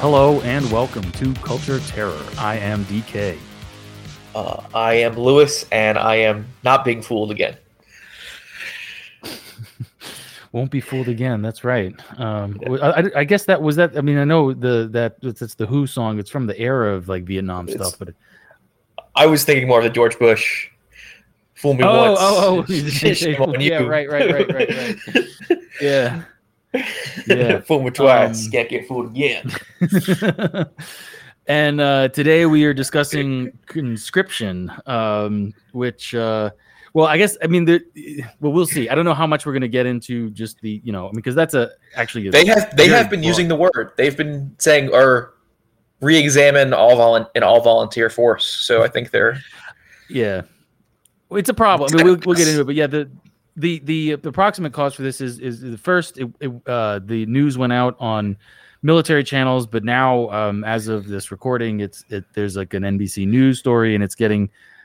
Hello and welcome to Culture Terror. I am DK. I am Lewis, and I am not being fooled again. Won't be fooled again. That's right. I guess that was that. I mean, I know it's the Who song. It's from the era of like Vietnam stuff, but I was thinking more of the George Bush. Fool me once. Yeah, right. Yeah. Fool me twice. Can't get fooled again. And today we are discussing conscription, which, I guess, I mean, we'll see. I don't know how much we're going to get into just the, because that's they have been using the word. They've been saying or re-examine all volunteer force. So I think they're it's a problem. I mean, we'll get into it, but yeah, the approximate cause for this is the first. The news went out on military channels, but now as of this recording, there's like an NBC News story, and it's getting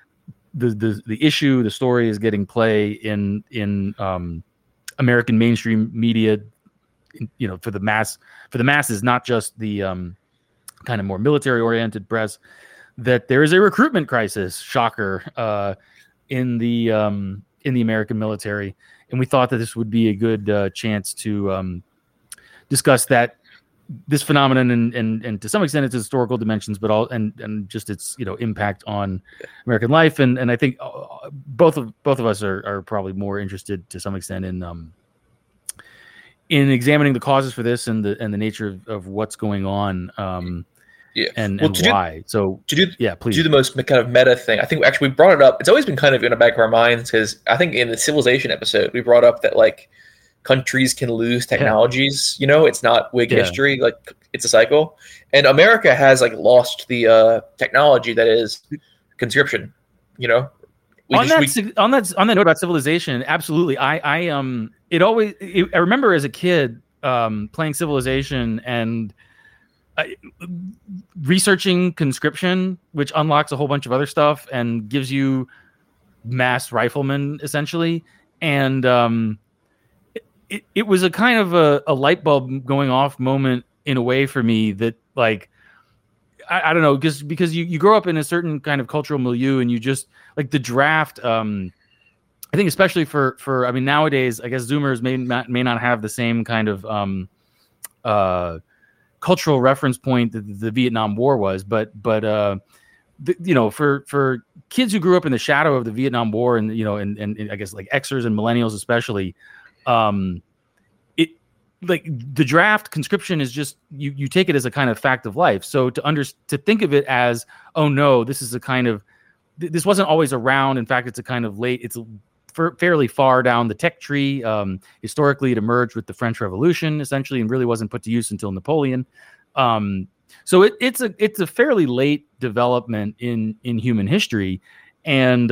the story is getting play in American mainstream media. For the masses, not just the kind of more military oriented press. That there is a recruitment crisis. Shocker. In the American military, and we thought that this would be a good chance to discuss this phenomenon and to some extent its historical dimensions, but and just its impact on American life, and I think both of us are probably more interested to some extent in examining the causes for this and the nature of what's going on. And why? Please do the most kind of meta thing. I think actually we brought it up. It's always been kind of in the back of our minds because I think in the civilization episode we brought up that like countries can lose technologies. It's not Whig history. Like it's a cycle, and America has like lost the technology that is conscription. On that note about civilization, absolutely. I remember as a kid playing Civilization and researching conscription, which unlocks a whole bunch of other stuff and gives you mass riflemen essentially. And it was a kind of a light bulb going off moment in a way for me that like, I don't know, because you grow up in a certain kind of cultural milieu and you just like the draft. I think especially for I mean, nowadays, I guess Zoomers may not have the same kind of cultural reference point that the Vietnam War was, but for kids who grew up in the shadow of the Vietnam War and and I guess like Xers and millennials especially, it like the draft conscription is just you take it as a kind of fact of life. So to think of it as, oh no, this is a kind of this wasn't always around. In fact, it's a kind of it's fairly far down the tech tree. Historically, it emerged with the French Revolution, essentially, and really wasn't put to use until Napoleon. So it's a fairly late development in human history, and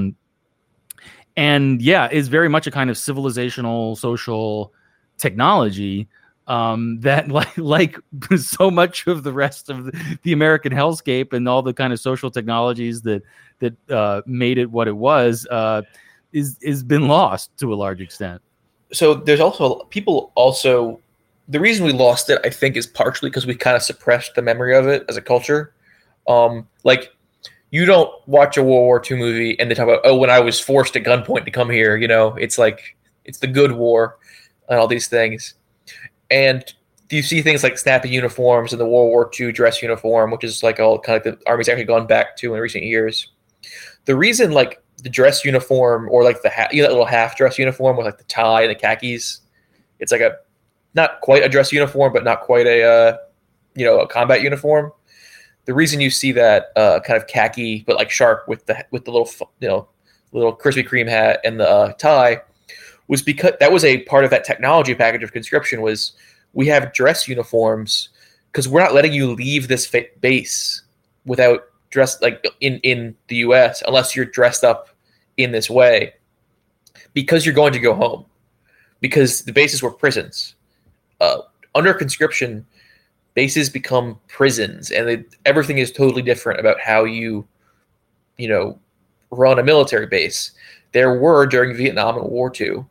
is very much a kind of civilizational social technology that like so much of the rest of the American hellscape and all the kind of social technologies that made it what it was. Is been lost to a large extent. So there's also the reason we lost it, I think, is partially because we kind of suppressed the memory of it as a culture. Like you don't watch a World War II movie and they talk about, when I was forced at gunpoint to come here, it's like it's the good war and all these things. And you see things like snappy uniforms and the World War II dress uniform, which is like all kind of the Army's actually gone back to in recent years. The reason like the dress uniform or like that little half dress uniform with like the tie and the khakis. It's like not quite a dress uniform, but not quite a combat uniform. The reason you see that kind of khaki, but like sharp with the little, little Krispy Kreme hat and the tie was because that was a part of that technology package of conscription was we have dress uniforms because we're not letting you leave this base without dressed like in the US unless you're dressed up in this way because you're going to go home because the bases were prisons. Under conscription, bases become prisons and everything is totally different about how you run a military base. There were during Vietnam and World War II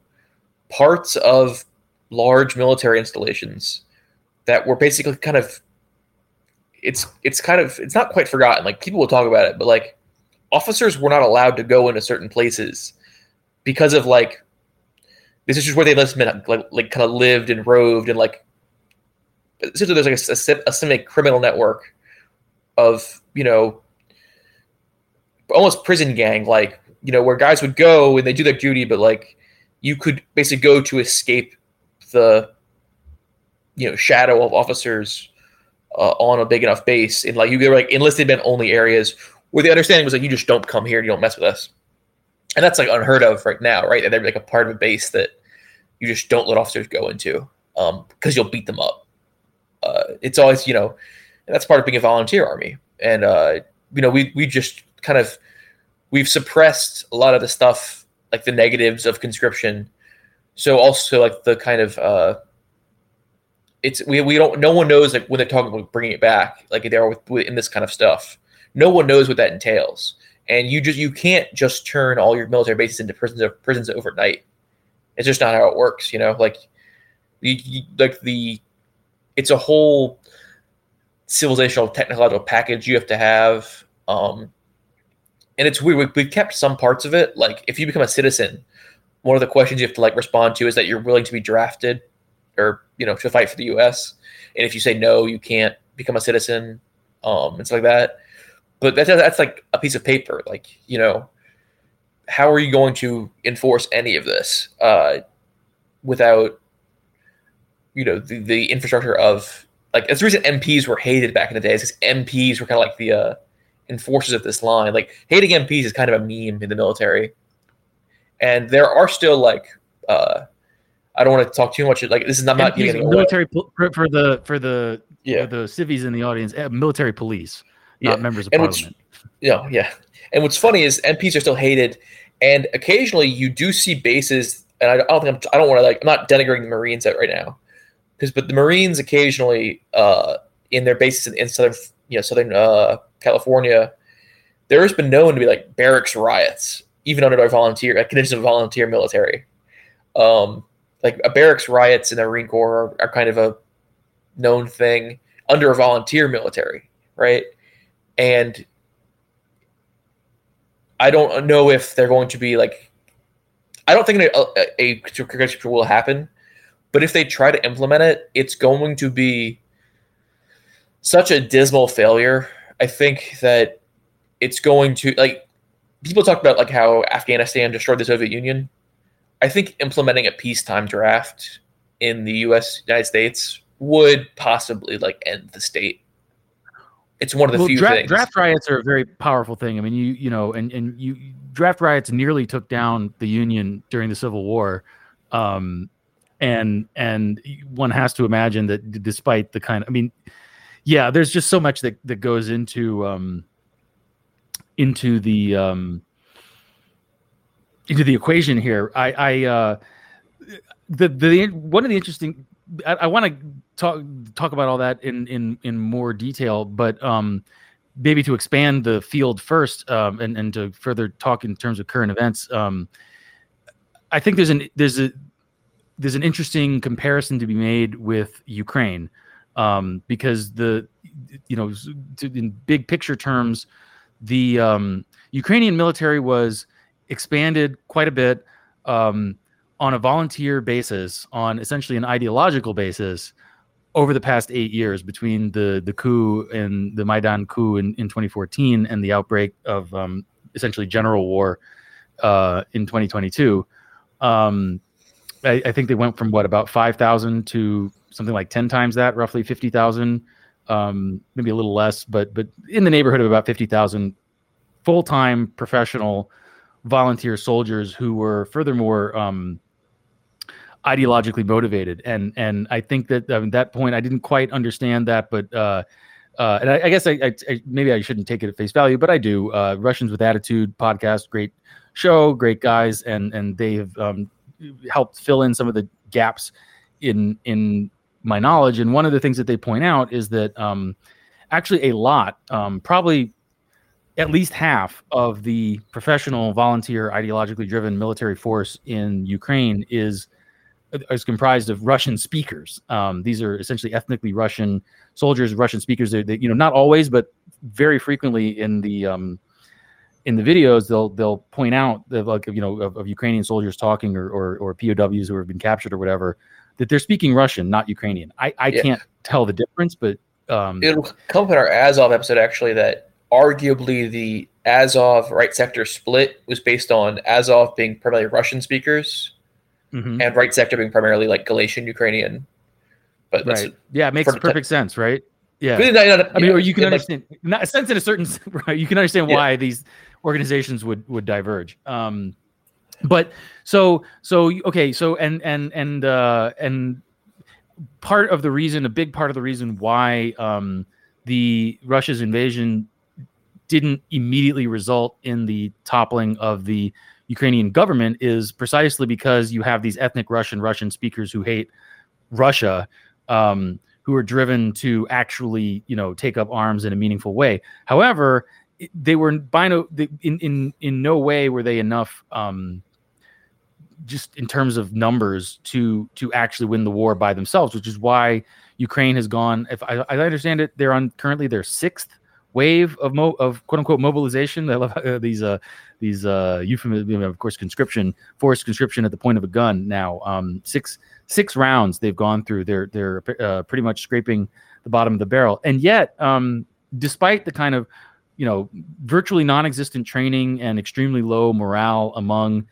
parts of large military installations that were basically kind of it's not quite forgotten. Like people will talk about it, but like officers were not allowed to go into certain places because of like this is just where they like kind of lived and roved and like essentially there's like a semi-criminal network of almost prison gang, like where guys would go and they do their duty, but like you could basically go to escape the shadow of officers on a big enough base, and like you were like enlisted men only areas where the understanding was like you just don't come here, you don't mess with us, and that's like unheard of right now, right? And they're like a part of a base that you just don't let officers go into because you'll beat them up. It's always and that's part of being a volunteer army, and we just kind of we've suppressed a lot of the stuff like the negatives of conscription, so also like the kind of it's we don't no one knows like when they're talking about bringing it back like they are in this kind of stuff. No one knows what that entails, and you can't just turn all your military bases into prisons overnight. It's just not how it works, like it's a whole civilizational technological package you have to have, and it's weird. We've kept some parts of it. Like if you become a citizen, one of the questions you have to like respond to is that you're willing to be drafted or to fight for the U.S. And if you say no, you can't become a citizen, and stuff like that. But that's like a piece of paper. Like how are you going to enforce any of this without the infrastructure of like it's the reason MPs were hated back in the day. Is because MPs were kind of like the enforcers of this line. Like hating MPs is kind of a meme in the military, and there are still like I don't want to talk too much. Like this is not getting military for the civvies in the audience. Military police, not members of parliament. Yeah. And what's funny is MPs are still hated, and occasionally you do see bases. And I don't want to like I'm not denigrating the Marines right now, but the Marines occasionally in their bases in southern California, there has been known to be like barracks riots, even under our conditions of volunteer military. Like a barracks riots in the Marine Corps are kind of a known thing under a volunteer military, right? And I don't know if they're going to be like, I don't think a conscription will happen, but if they try to implement it, it's going to be such a dismal failure. I think that it's going to like people talk about like how Afghanistan destroyed the Soviet Union. I think implementing a peacetime draft in the United States would possibly like end the state. It's one of the few things. Draft riots are a very powerful thing. I mean, draft riots nearly took down the Union during the Civil War, and one has to imagine that despite the kind of, I mean, yeah, there's just so much that goes into the equation here. The one of the interesting. I want to talk about all that in more detail, but maybe to expand the field first, and to further talk in terms of current events. I think there's an interesting comparison to be made with Ukraine, because in big picture terms, the Ukrainian military was expanded quite a bit on a volunteer basis, on essentially an ideological basis, over the past 8 years between the coup and the Maidan coup in 2014 and the outbreak of essentially general war in 2022. I think they went from about 5,000 to something like 10 times that, roughly 50,000, maybe a little less, but in the neighborhood of about 50,000 full-time professional volunteer soldiers who were furthermore ideologically motivated. And I think that that point, I didn't quite understand that, but and I guess I maybe I shouldn't take it at face value, but I do. Russians with Attitude podcast, great show, great guys, and they have helped fill in some of the gaps in my knowledge. And one of the things that they point out is that actually a lot, probably at least half of the professional, volunteer, ideologically driven military force in Ukraine is is comprised of Russian speakers. These are essentially ethnically Russian soldiers, Russian speakers. They not always, but very frequently in the videos, they'll point out that, like, of Ukrainian soldiers talking or POWs who have been captured or whatever, that they're speaking Russian, not Ukrainian. I can't tell the difference, but it'll come up in our Azov episode actually that arguably the Azov right sector split was based on Azov being primarily Russian speakers and right sector being primarily like Galician Ukrainian. But right, yeah, it makes perfect sense, right? Yeah, I mean, or you can understand, not a sense in a certain, right? You can understand why these organizations would diverge. But so okay, so and part of the reason, a big part of the reason why the Russia's invasion didn't immediately result in the toppling of the Ukrainian government is precisely because you have these ethnic Russian speakers who hate Russia, who are driven to actually, take up arms in a meaningful way. However, they were in no way were they enough, just in terms of numbers, to actually win the war by themselves, which is why Ukraine has gone. If I understand it, they're on currently their sixth wave of quote unquote mobilization. I love these euphemisms, of course, forced conscription at the point of a gun. Now, six rounds they've gone through. They're pretty much scraping the bottom of the barrel, and yet, despite the kind of virtually non-existent training and extremely low morale among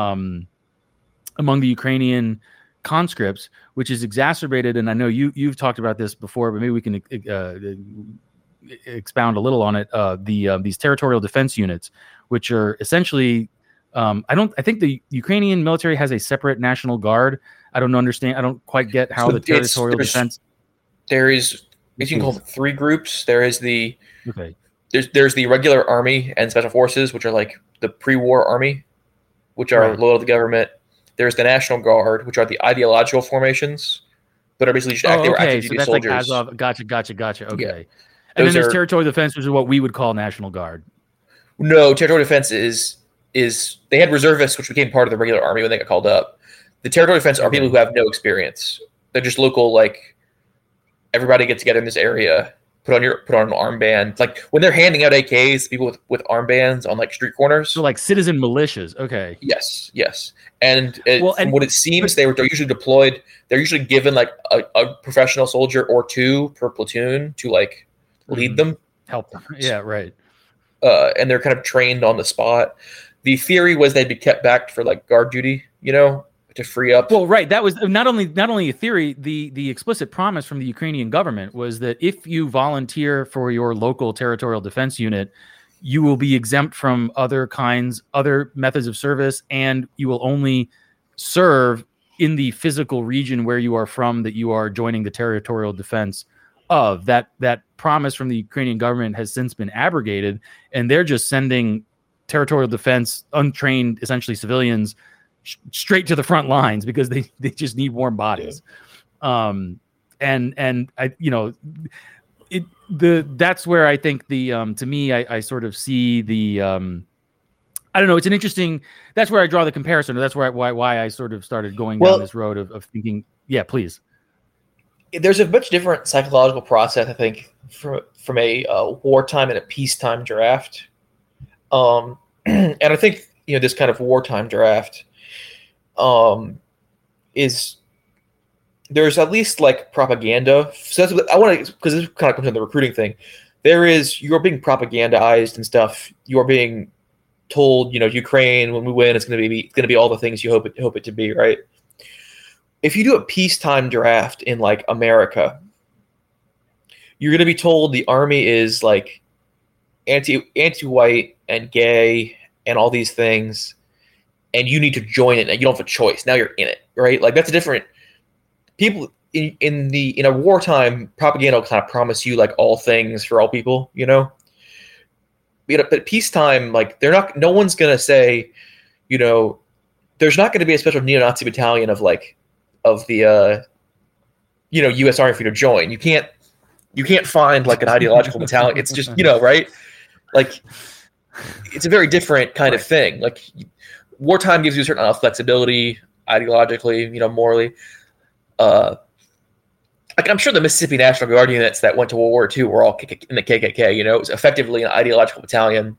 the Ukrainian conscripts, which is exacerbated, and I know you've talked about this before, but maybe we can expound a little on it. These territorial defense units, which are essentially, I think the Ukrainian military has a separate national guard. I don't quite get how the territorial defense. There is, you can call it three groups. There is there's the regular army and special forces, which are like the pre-war army, which are loyal to the government. There's the National Guard, which are the ideological formations, but are basically just active duty soldiers. Like gotcha. Okay. Yeah. And then there's territorial defense, which is what we would call National Guard. No, territorial defense is they had reservists, which became part of the regular army when they got called up. The territorial defense are people who have no experience. They're just local, like, everybody get together in this area, put on an armband. Like when they're handing out AKs, people with armbands on like street corners. So like citizen militias. Okay. Yes. And from what it seems, they're usually deployed. They're usually given like a professional soldier or two per platoon to like lead them, help them. Yeah, right. And they're kind of trained on the spot. The theory was they'd be kept back for like guard duty, to free up. Well, right. That was not only a theory. The explicit promise from the Ukrainian government was that if you volunteer for your local territorial defense unit, you will be exempt from other methods of service, and you will only serve in the physical region where you are from, that you are joining the territorial defense of. That promise from the Ukrainian government has since been abrogated, and they're just sending territorial defense untrained, essentially civilians, straight to the front lines because they just need warm bodies. And I, that's where I think to me, I sort of see the, I don't know. It's an interesting, that's where I draw the comparison. Or that's why I sort of started going down this road of thinking, yeah, please. There's a much different psychological process, I think, from a wartime and a peacetime draft. And I think, this kind of wartime draft, is there's at least like propaganda. So that's what I want to, because this kind of comes in the recruiting thing. You're being propagandized and stuff. You're being told, Ukraine, when we win, it's going to be all the things you hope it to be, right? If you do a peacetime draft in like America, you're going to be told the army is like anti-white and gay and all these things, and you need to join it, and you don't have a choice. Now you're in it, right? Like that's a different people in a wartime propaganda will kind of promise you like all things for all people, But peacetime, like no one's gonna say, there's not going to be a special neo-Nazi battalion of the U.S. Army for you to join. You can't find like an ideological battalion. It's just right? Like it's a very different kind of thing. Like wartime gives you a certain amount of flexibility. ideologically, morally. Like, I'm sure the Mississippi National Guard units that went to World War II were all in the KKK. It was effectively an ideological battalion.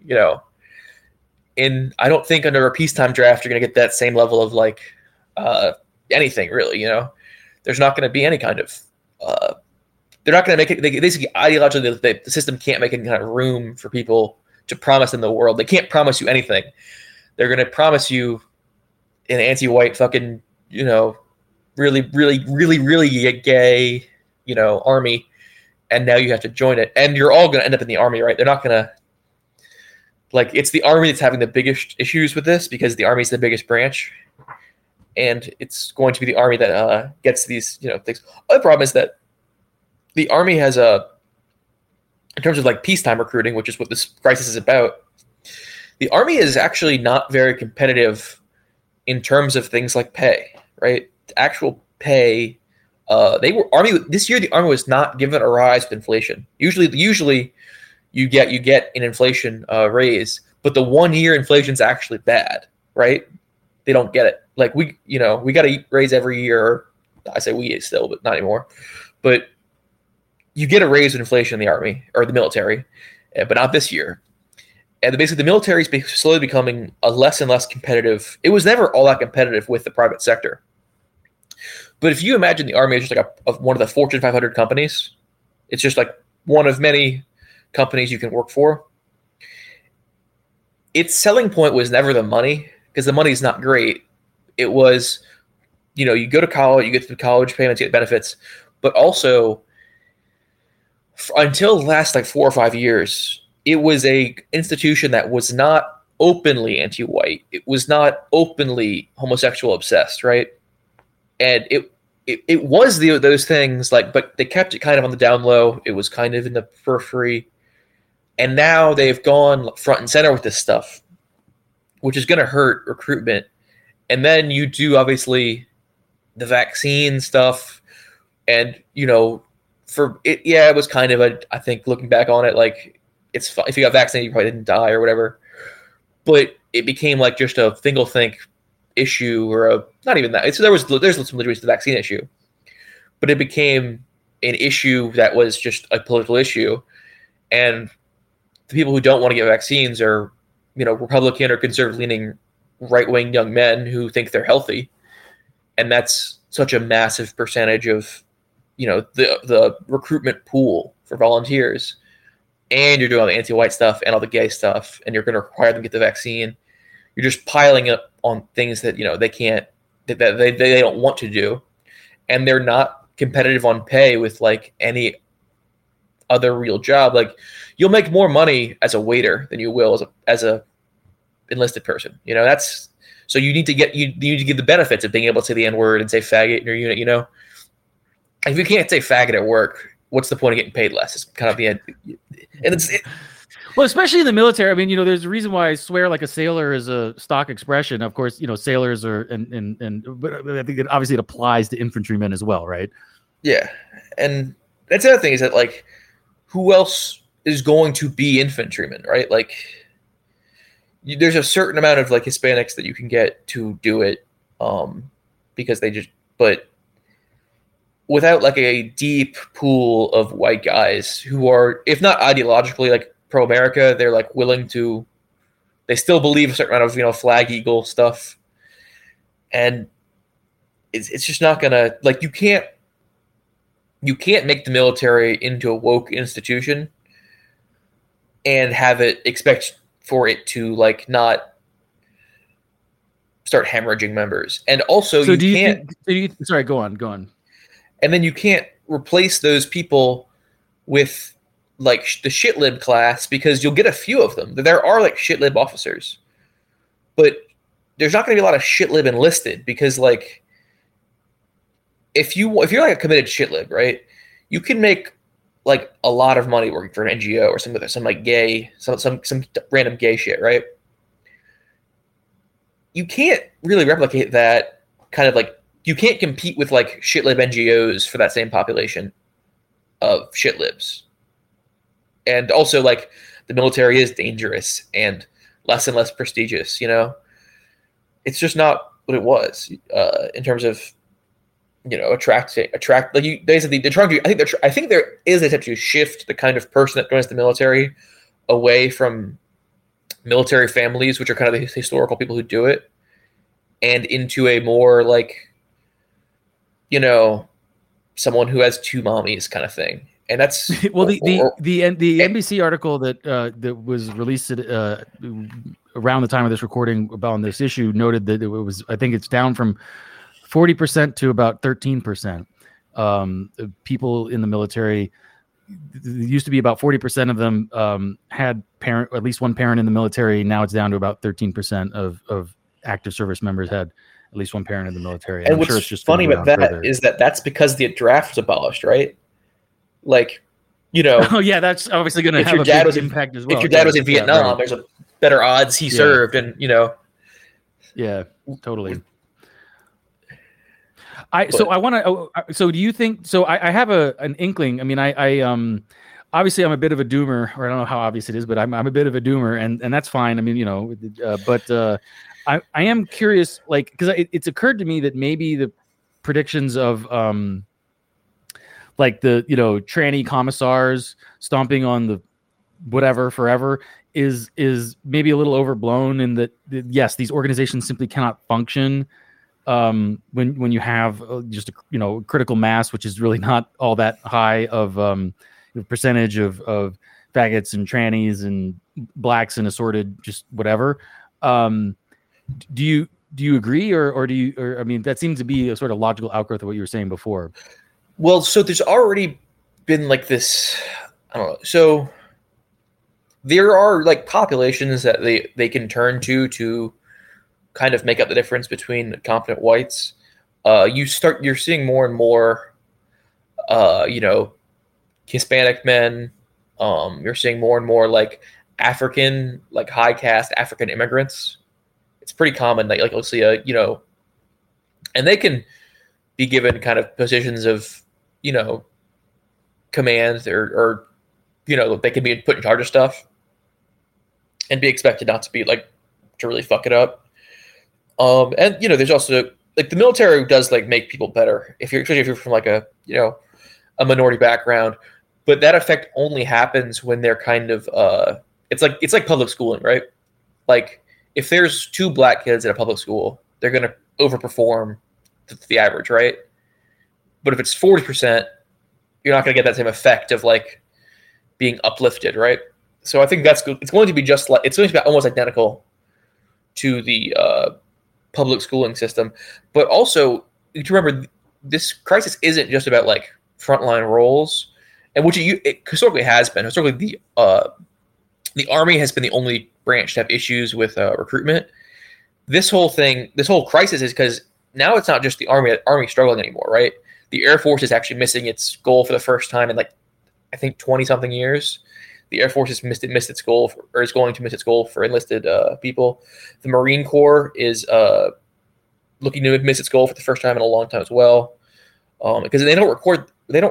I don't think under a peacetime draft you're going to get that same level of like anything really. There's not going to be any kind of. They're not going to make it. They basically ideologically, the system can't make any kind of room for people to promise them the world. They can't promise you anything. They're going to promise you an anti-white fucking really, really, really, really gay, army, and now you have to join it, and you're all going to end up in the army, right? They're not going to, like, it's the army that's having the biggest issues with this because the army is the biggest branch, and it's going to be the army that gets these, things. Other problem is that the army has in terms of like peacetime recruiting, which is what this crisis is about, the army is actually not very competitive in terms of things like pay, right? Actual pay, this year the army was not given a rise with inflation. Usually you get an inflation raise, but the 1 year inflation's actually bad, right? They don't get it. Like we got to raise every year. I say we still, but not anymore. But you get a raise with inflation in the army or the military, but not this year. And basically the military is slowly becoming a less and less competitive. It was never all that competitive with the private sector. But if you imagine the army is just like one of the Fortune 500 companies, it's just like one of many companies you can work for. Its selling point was never the money, because the money is not great. It was, you go to college, you get the college payments, you get benefits, but also until the last like 4 or 5 years, it was a institution that was not openly anti-white. It was not openly homosexual obsessed, right? And it was those things, like, but they kept it kind of on the down low. It was kind of in the periphery. And now they've gone front and center with this stuff, which is going to hurt recruitment. And then you do, obviously, the vaccine stuff. And, for it, it was kind of I think looking back on it, like, it's fine. If you got vaccinated, you probably didn't die or whatever. But it became like just a single think issue, or not even that. There's some legitimacy to the vaccine issue, but it became an issue that was just a political issue. And the people who don't want to get vaccines are, Republican or conservative leaning right-wing young men who think they're healthy. And that's such a massive percentage of, the recruitment pool for volunteers. And you're doing all the anti-white stuff and all the gay stuff, and you're going to require them to get the vaccine. You're just piling up on things that, they can't, that they don't want to do. And they're not competitive on pay with like any other real job. Like, you'll make more money as a waiter than you will as a enlisted person. That's, so you need to give the benefits of being able to say the N-word and say faggot in your unit. If you can't say faggot at work, what's the point of getting paid less? It's kind of the end. And well, especially in the military. I mean, there's a reason why I swear like a sailor is a stock expression. Of course, sailors are, but I think obviously it applies to infantrymen as well, right? Yeah. And that's the other thing, is that, like, who else is going to be infantrymen, right? Like, there's a certain amount of like Hispanics that you can get to do it, because but without like a deep pool of white guys who are, if not ideologically like pro-America, they're like willing to, they still believe a certain amount of, flag eagle stuff. And it's just not gonna, like, you can't make the military into a woke institution and have it expect for it to like not start hemorrhaging members. And also, sorry, go on. And then you can't replace those people with like the shitlib class, because you'll get a few of them. There are like shitlib officers, but there's not going to be a lot of shitlib enlisted, because like if you're like a committed shitlib, right, you can make like a lot of money working for an NGO or some like gay, some random gay shit, right? You can't really replicate that kind of like, you can't compete with like shitlib NGOs for that same population of shitlibs. And also, like, the military is dangerous and less prestigious, It's just not what it was in terms of attract like you basically they're trying to I think there is a attempt to shift the kind of person that joins the military away from military families, which are kind of the historical people who do it, and into a more like someone who has two mommies kind of thing. And that's well, the NBC article that was released around the time of this recording about this issue noted that it was, I think it's down from 40% to about 13%. People in the military, it used to be about 40% of them had at least one parent in the military. Now it's down to about 13% of active service members had at least one parent in the military. And what's sure it's just funny about that is that's because the draft was abolished, right? Like, oh yeah, that's obviously going to have a big impact as well. If your dad was in Vietnam, right, there's a better odds he served, and Yeah, totally. So do you think? So I have an inkling. I mean, I obviously I'm a bit of a doomer, or I don't know how obvious it is, but I'm a bit of a doomer, and that's fine. I mean, but I am curious, like, because it's occurred to me that maybe the predictions of like the tranny commissars stomping on the whatever forever is maybe a little overblown, in that yes, these organizations simply cannot function when you have just a critical mass, which is really not all that high of percentage of faggots and trannies and blacks and assorted just whatever. Do you agree, or do you, or I mean, that seems to be a sort of logical outgrowth of what you were saying before. Well, so there's already been like this, I don't know. So there are like populations that they can turn to kind of make up the difference between competent whites. You're seeing more and more, Hispanic men. You're seeing more and more like African, like high caste African immigrants. It's pretty common that you'll see and they can be given kind of positions of, commands or they can be put in charge of stuff and be expected not to be like to really fuck it up. And there's also like the military does like make people better especially if you're from like a minority background, but that effect only happens when they're kind of it's like public schooling, right? Like if there's 2 black kids at a public school, they're going to overperform the average, right? But if it's 40%, you're not going to get that same effect of like being uplifted, right? So I think it's going to be it's going to be almost identical to the public schooling system. But also, you to remember, this crisis isn't just about like frontline roles, and which it historically has been. Historically, the Army has been the only branch to have issues with recruitment. This whole crisis is because now it's not just the Army struggling anymore, right? The Air Force is actually missing its goal for the first time in like, I think 20 something years. The Air Force has missed its goal or is going to miss its goal for enlisted people. The Marine Corps is looking to miss its goal for the first time in a long time as well, because they don't recruit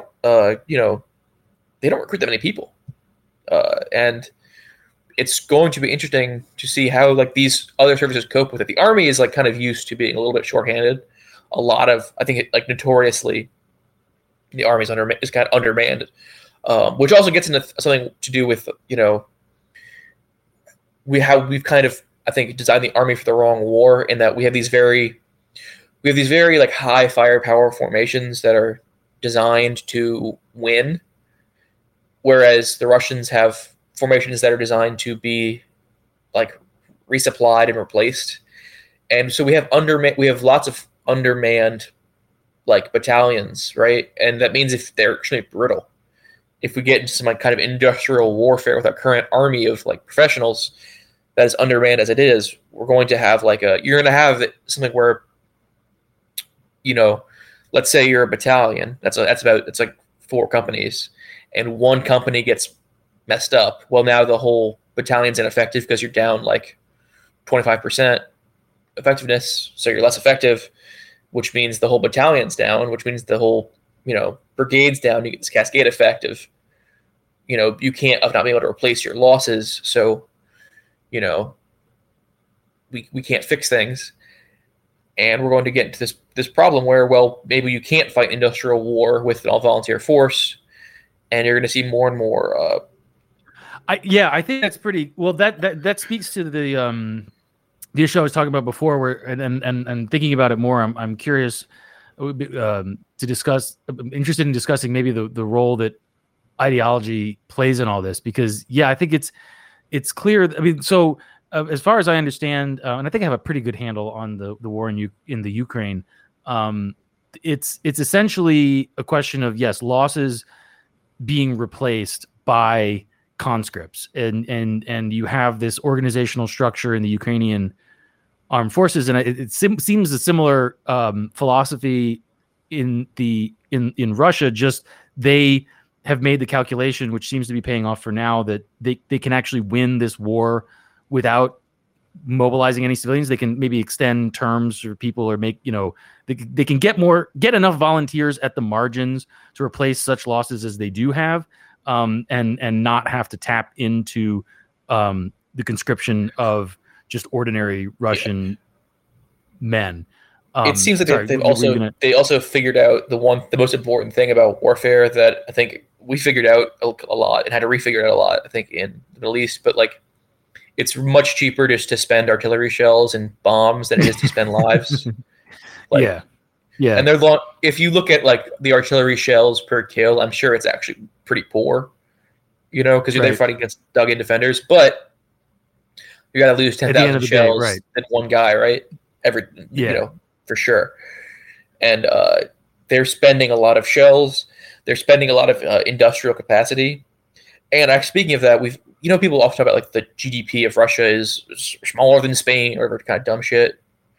that many people, and it's going to be interesting to see how like these other services cope with it. The Army is like kind of used to being a little bit shorthanded. I think notoriously, the Army is kind of undermanned, which also gets into something to do with we've kind of, I think, designed the Army for the wrong war, in that we have these very like high firepower formations that are designed to win, whereas the Russians have formations that are designed to be like resupplied and replaced. And so we have lots of undermanned like battalions, right? And that means if they're actually brittle, if we get into some like kind of industrial warfare with our current army of like professionals that is undermanned as it is, we're going to have you're going to have something where, let's say you're a battalion. It's like 4 companies, and one company gets messed up. Well, now the whole battalion's ineffective because you're down like 25% effectiveness, so you're less effective, which means the whole battalion's down, which means the whole brigade's down. You get this cascade effect of you can't not being able to replace your losses, so we can't fix things. and we're going to get into this problem where, well, maybe you can't fight industrial war with an all-volunteer force, and you're going to see more and more. I think that's pretty well. That speaks to the issue I was talking about before, where and thinking about it more. I'm curious to discuss. I'm interested in discussing maybe the role that ideology plays in all this, because I think it's clear. I mean, so as far as I understand, and I think I have a pretty good handle on the war in the Ukraine. It's essentially a question of losses being replaced by conscripts, and you have this organizational structure in the Ukrainian armed forces, and it seems a similar philosophy in Russia. Just they have made the calculation, which seems to be paying off for now, that they can actually win this war without mobilizing any civilians. They can maybe extend terms for people, or make, they can get enough volunteers at the margins to replace such losses as they do have, and not have to tap into the conscription of just ordinary Russian men. It seems like they also figured out the most important thing about warfare that I think we figured out a lot and had to refigure it out a lot, I think, in the Middle East. But it's much cheaper just to spend artillery shells and bombs than it is to spend lives. Yeah. And they're if you look at the artillery shells per kill, I'm sure it's actually pretty poor, because they're fighting against dug-in defenders. But you got to lose 10,000 shells than one guy, right? For sure. And they're spending a lot of shells. They're spending a lot of industrial capacity. And speaking of that, people often talk about the GDP of Russia is smaller than Spain, or kind of dumb shit.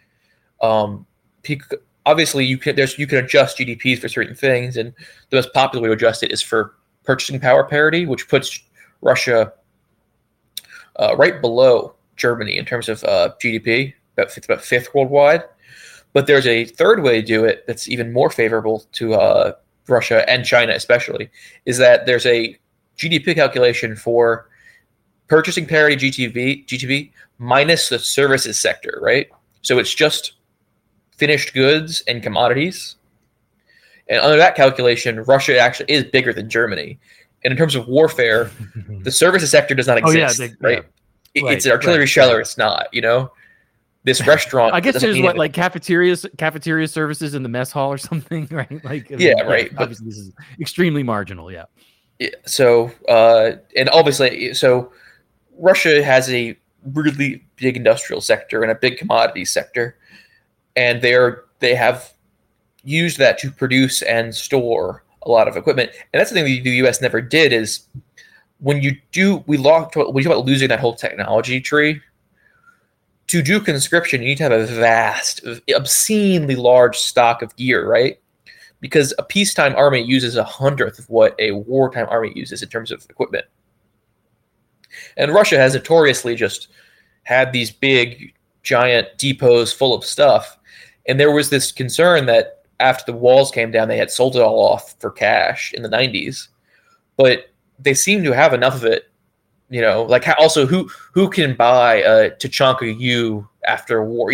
Obviously, you can adjust GDPs for certain things, and the most popular way to adjust it is for purchasing power parity, which puts Russia right below Germany in terms of GDP. It's about fifth worldwide. But there's a third way to do it that's even more favorable to Russia and China especially, is that there's a GDP calculation for purchasing parity GDP minus the services sector, right? So it's just finished goods and commodities. And under that calculation, Russia actually is bigger than Germany. And in terms of warfare, the services sector does not exist, right? It's an artillery sheller. It's not, This restaurant. I guess there's cafeteria services in the mess hall or something, right? Right. Obviously, this is extremely marginal. Yeah. So, and obviously, Russia has a really big industrial sector and a big commodity sector, and they have used that to produce and store a lot of equipment. And that's the thing the U.S. never did, is when you talk about losing that whole technology tree. To do conscription, you need to have a vast, obscenely large stock of gear, right? Because a peacetime army uses 1/100th of what a wartime army uses in terms of equipment. And Russia has notoriously just had these big, giant depots full of stuff. And there was this concern that after the walls came down, they had sold it all off for cash in the 90s. But they seem to have enough of it. Also who can buy a Tachanka U after war,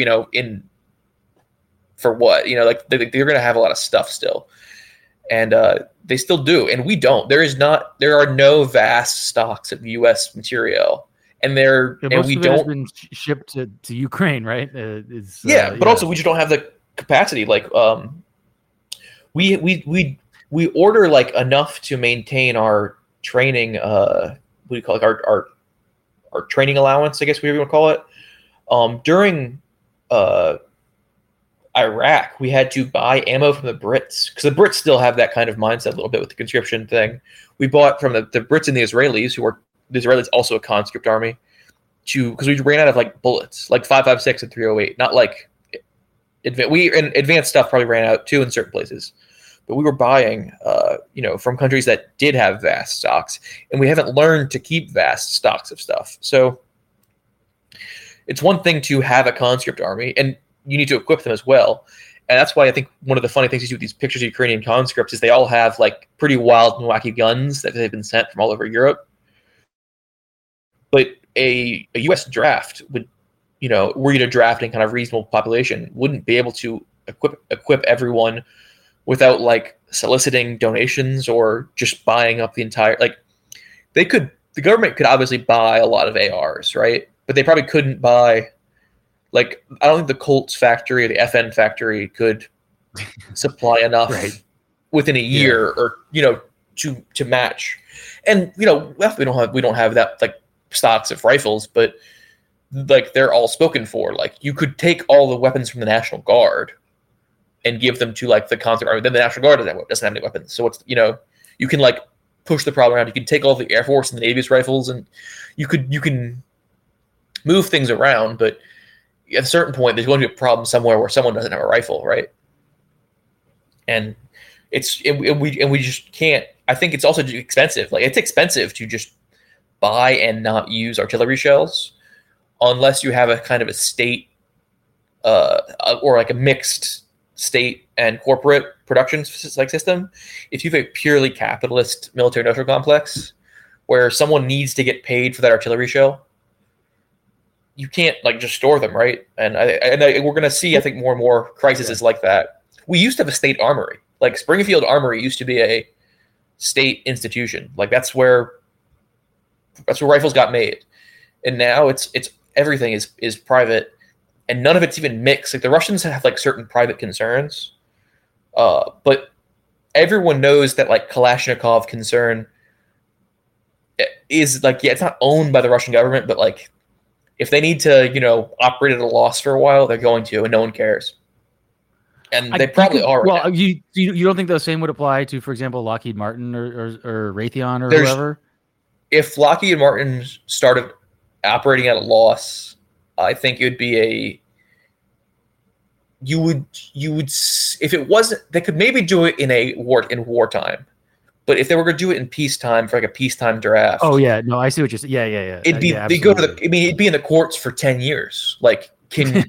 for what? They're going to have a lot of stuff still. And they still do. And we don't. There are no vast stocks of U.S. material. And we don't. Has been shipped to Ukraine, right? But also we just don't have the capacity. We order enough to maintain our training, what do you call it? Our training allowance, I guess we would call it. During Iraq, we had to buy ammo from the Brits, because the Brits still have that kind of mindset a little bit with the conscription thing. We bought from the Brits and the Israelis, the Israelis also a conscript army, because we ran out of bullets, 5.56 and 308, not advanced stuff probably ran out too in certain places. But we were buying, from countries that did have vast stocks, and we haven't learned to keep vast stocks of stuff. So it's one thing to have a conscript army, and you need to equip them as well. And that's why I think one of the funny things you see with these pictures of Ukrainian conscripts is they all have pretty wild and wacky guns that they've been sent from all over Europe. But a U.S. draft would were you to draft in kind of reasonable population, wouldn't be able to equip everyone without like soliciting donations or just buying up the entire, like the government could obviously buy a lot of ARs, right? But they probably couldn't buy, like, I don't think the Colts factory or the FN factory could supply enough within a year or, to match. And, we don't have that like stocks of rifles, but like they're all spoken for. Like you could take all the weapons from the National Guard and give them to like the concert army. Then the National Guard doesn't have any weapons. So it's, you can like push the problem around. You can take all the Air Force and the Navy's rifles, and you can move things around. But at a certain point, there's going to be a problem somewhere where someone doesn't have a rifle, right? And we just can't. I think it's also expensive. Like it's expensive to just buy and not use artillery shells unless you have a kind of a state or like a mixed state and corporate production like system. If you have a purely capitalist military industrial complex where someone needs to get paid for that artillery shell, you can't like just store them, right? And we're going to see, I think, more and more crises like that. We used to have a state armory. Like Springfield Armory used to be a state institution. Like that's where rifles got made. And now it's everything is private, and none of it's even mixed. Like the Russians have like certain private concerns, but everyone knows that like Kalashnikov concern is like, yeah, it's not owned by the Russian government, but like if they need to, operate at a loss for a while, they're going to, and no one cares. And they probably are. Right well, you don't think the same would apply to, for example, Lockheed Martin or Raytheon or whoever? If Lockheed Martin started operating at a loss, I think it would be you would if it wasn't, they could maybe do it in wartime, but if they were going to do it in peacetime for like a peacetime draft. Oh yeah, no, I see what you're saying. Yeah. It'd be they go to it'd be in the courts for 10 years. Like can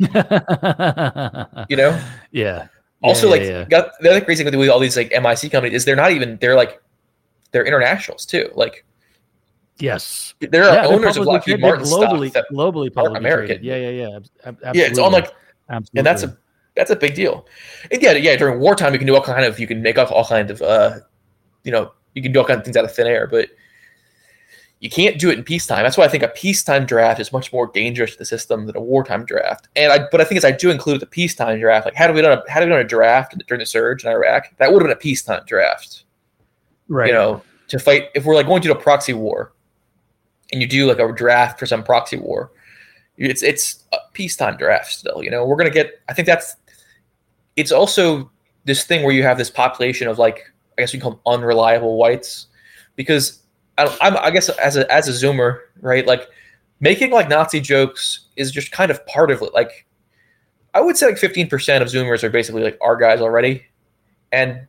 Yeah. Also, the other crazy thing with all these like MIC companies is they're internationals too. Like yes, there are owners of Lockheed Martin globally publicly American. Yeah. Absolutely. Yeah, it's on like, absolutely. And that's a big deal. And yeah. During wartime, you can do you can make up all kinds of, you can do all kinds of things out of thin air, but you can't do it in peacetime. That's why I think a peacetime draft is much more dangerous to the system than a wartime draft. But I think as I do include the peacetime draft, like had we done a draft during the surge in Iraq, that would have been a peacetime draft, right? To fight if we're like going to do a proxy war, and you do like a draft for some proxy war, it's a peacetime draft still. We're gonna get. I think it's also this thing where you have this population of like, I guess we call them unreliable whites, because I guess as a Zoomer, right? Like making like Nazi jokes is just kind of part of it. Like I would say like 15% of Zoomers are basically like our guys already, and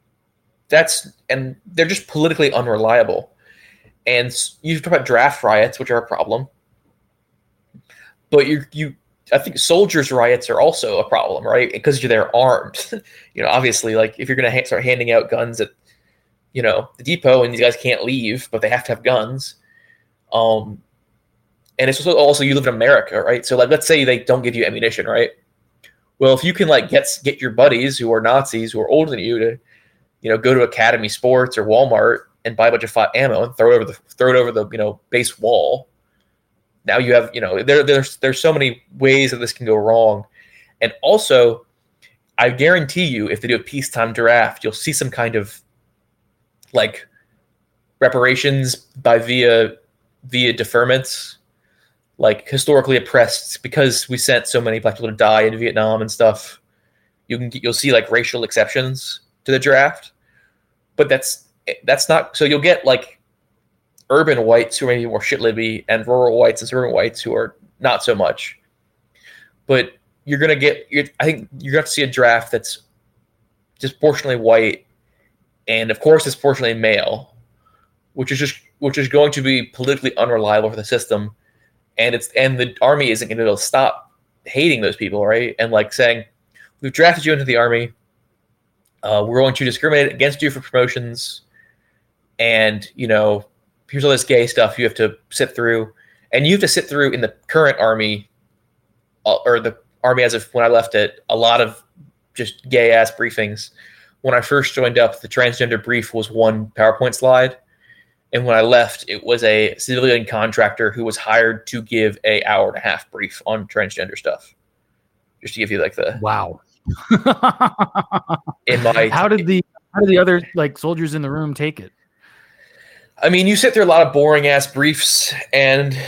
they're just politically unreliable. And you talk about draft riots, which are a problem, but I think soldiers' riots are also a problem, right? Because they're armed. Obviously, like if you're going to start handing out guns at the depot and these guys can't leave, but they have to have guns. And it's also you live in America, right? So like, let's say they don't give you ammunition, right? Well, if you can like get your buddies who are Nazis, who are older than you to, go to Academy Sports or Walmart and buy a bunch of ammo and throw it over the base wall. Now you have, there's so many ways that this can go wrong. And also, I guarantee you, if they do a peacetime draft, you'll see some kind of like reparations via deferments, like historically oppressed, because we sent so many black people to die in Vietnam and stuff. You'll see like racial exceptions to the draft, but that's not. So you'll get like urban whites who are maybe more shit-libby and rural whites and suburban whites who are not so much. But I think you're going to see a draft that's disproportionately white, and of course disproportionately male, which is going to be politically unreliable for the system, and the army isn't going to be able to stop hating those people, right? And like saying, we've drafted you into the army, we're going to discriminate against you for promotions, and here's all this gay stuff you have to sit through, and you have to sit through in the current army or the Army as of when I left it, a lot of just gay ass briefings. When I first joined up, the transgender brief was one PowerPoint slide. And when I left, it was a civilian contractor who was hired to give a hour-and-a-half brief on transgender stuff. Just to give you like the wow. How did the other like soldiers in the room take it? I mean, you sit through a lot of boring ass briefs, and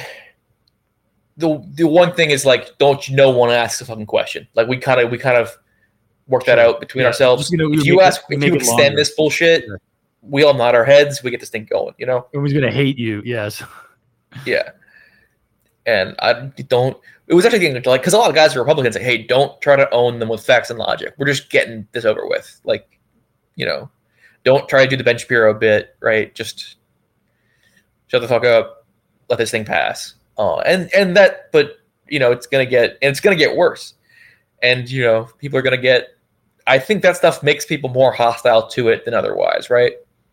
the one thing is like, no one asks a fucking question. Like we kind of work that out between ourselves. If you extend this bullshit, we all nod our heads. We get this thing going. Everyone's gonna hate you. Yes. Yeah. And I don't. It was actually like because a lot of guys are Republicans say, "Hey, don't try to own them with facts and logic. We're just getting this over with. Like, don't try to do the Ben Shapiro bit, right? Just shut the fuck up. Let this thing pass." But it's gonna get worse. And people are gonna get. I think that stuff makes people more hostile to it than otherwise, right?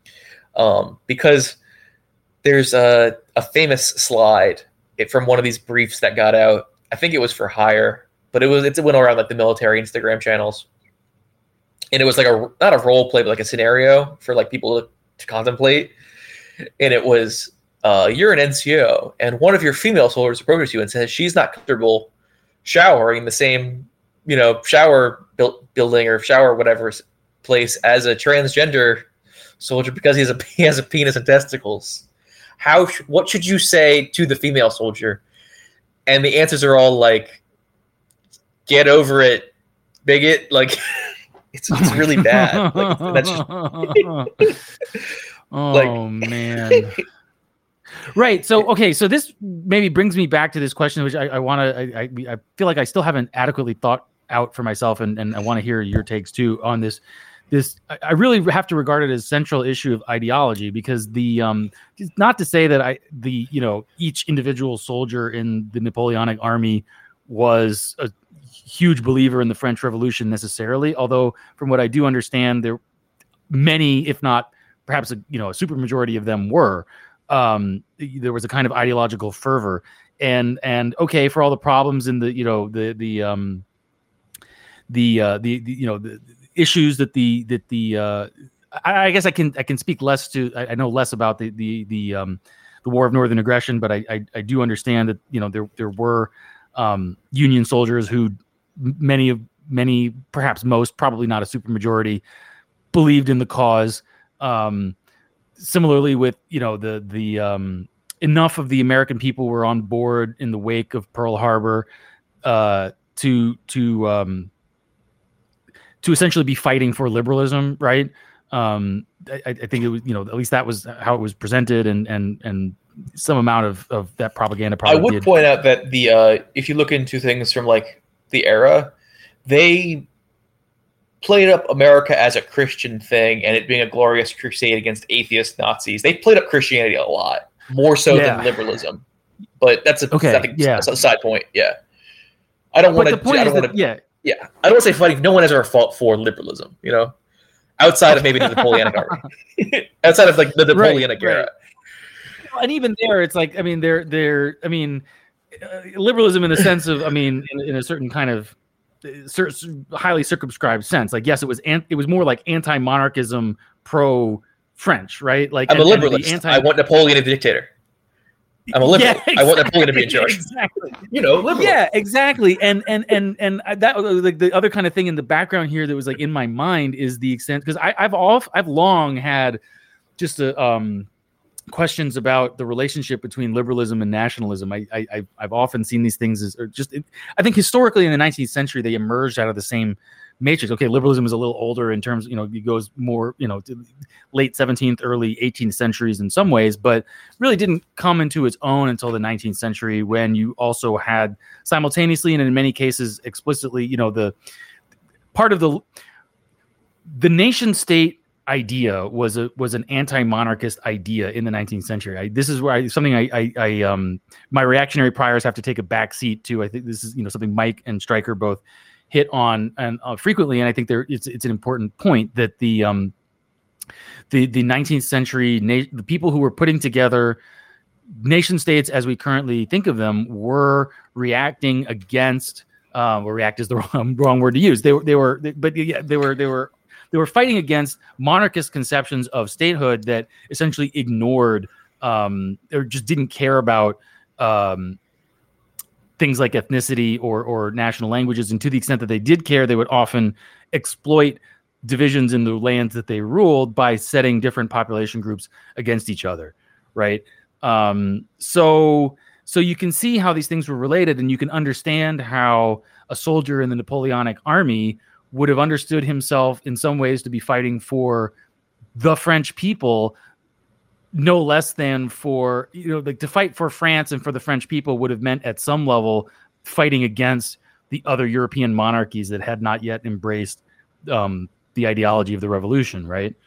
Because there's a famous slide from one of these briefs that got out. I think it was for hire, but it went around like the military Instagram channels, and it was like not a role play, but like a scenario for like people to contemplate. And it was you're an NCO, and one of your female soldiers approaches you and says she's not comfortable showering in the same shower building or shower whatever place as a transgender soldier because he has a penis and testicles. What should you say to the female soldier? And the answers are all like, "Get over it, bigot." Like it's really bad. Like, that's just man. Right. So, okay. So this maybe brings me back to this question, which I feel like I still haven't adequately thought out for myself. And I want to hear your takes too on this. I really have to regard it as a central issue of ideology because not to say that each individual soldier in the Napoleonic army was a huge believer in the French Revolution necessarily. Although from what I do understand, there many, if not perhaps a super majority of them were. There was a kind of ideological fervor, and okay, for all the problems in the issues that I guess I can speak less to. I know less about the War of Northern Aggression, but I do understand that there were Union soldiers who many perhaps most, probably not a supermajority, believed in the cause. Similarly with the enough of the American people were on board in the wake of Pearl Harbor to essentially be fighting for liberalism, right? I think it was at least that was how it was presented, and some amount of that propaganda probably. I would point out that if you look into things from like the era, they played up America as a Christian thing and it being a glorious crusade against atheist Nazis. They played up Christianity a lot, more so than liberalism. But that's a side point. Yeah. I don't want to. I don't want to say fighting. No one has ever fought for liberalism, outside of maybe the Napoleonic army, outside of like the Napoleonic era. And even there, it's like, liberalism in the sense of, in a certain kind of highly circumscribed sense. Like, yes, it was more like anti-monarchism, pro-French, right? Like, I'm a liberalist. I want Napoleon to be dictator. I'm a liberal. Yeah, exactly. I want Napoleon to be in charge. Exactly. Liberal. Yeah, exactly. And that like the other kind of thing in the background here that was like in my mind is the extent, because I've long had just questions about the relationship between liberalism and nationalism. I've often seen these things as, I think historically in the 19th century they emerged out of the same matrix. Okay, liberalism is a little older in terms, it goes more, to late 17th, early 18th centuries in some ways, but really didn't come into its own until the 19th century, when you also had simultaneously and in many cases explicitly, the part of the nation state idea was an anti-monarchist idea in the 19th century. This is where my reactionary priors have to take a back seat to. I think this is something Mike and Stryker both hit on and frequently, and I think it's an important point that the 19th century the people who were putting together nation states as we currently think of them were reacting against or react is the wrong word to use. They were fighting against monarchist conceptions of statehood that essentially ignored or just didn't care about things like ethnicity or national languages. And to the extent that they did care, they would often exploit divisions in the lands that they ruled by setting different population groups against each other, right? So you can see how these things were related, and you can understand how a soldier in the Napoleonic army would have understood himself in some ways to be fighting for the French people, no less than for, like, to fight for France and for the French people would have meant at some level fighting against the other European monarchies that had not yet embraced the ideology of the revolution, right?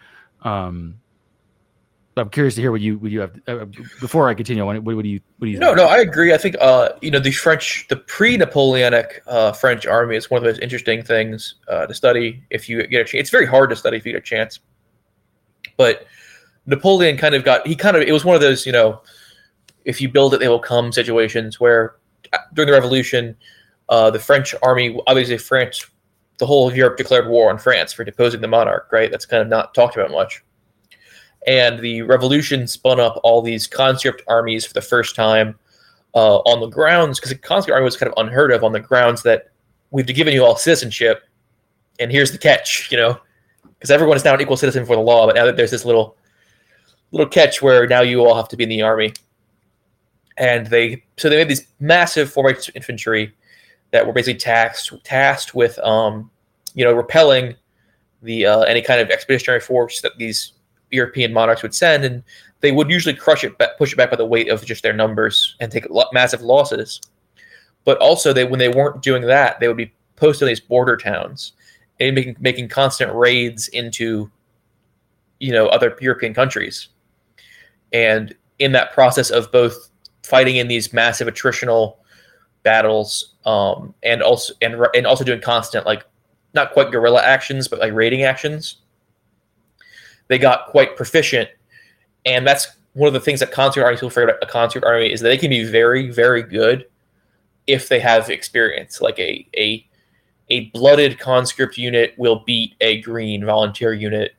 I'm curious to hear what you have before I continue. What do you think? No, I agree. I think the pre-Napoleonic French army is one of the most interesting things to study if you get a chance. It's very hard to study if you get a chance, but Napoleon it was one of those, if you build it, they will come situations where during the revolution, the French army, obviously the whole of Europe declared war on France for deposing the monarch, right? That's kind of not talked about much. And the revolution spun up all these conscript armies for the first time on the grounds, because the conscript army was kind of unheard of, on the grounds that we've given you all citizenship, and here's the catch, because everyone is now an equal citizen for the law, but now that there's this little catch where now you all have to be in the army. And they made these massive formation infantry that were basically tasked with repelling the any kind of expeditionary force that these European monarchs would send, and they would usually push it back by the weight of just their numbers and take massive losses. But also, when they weren't doing that, they would be posted in these border towns and making constant raids into other European countries. And in that process of both fighting in these massive attritional battles, and also doing constant, like, not quite guerrilla actions, but like raiding actions, they got quite proficient. And that's one of the things that conscript armies, people forget about a conscript army, is that they can be very, very good if they have experience. Like a blooded conscript unit will beat a green volunteer unit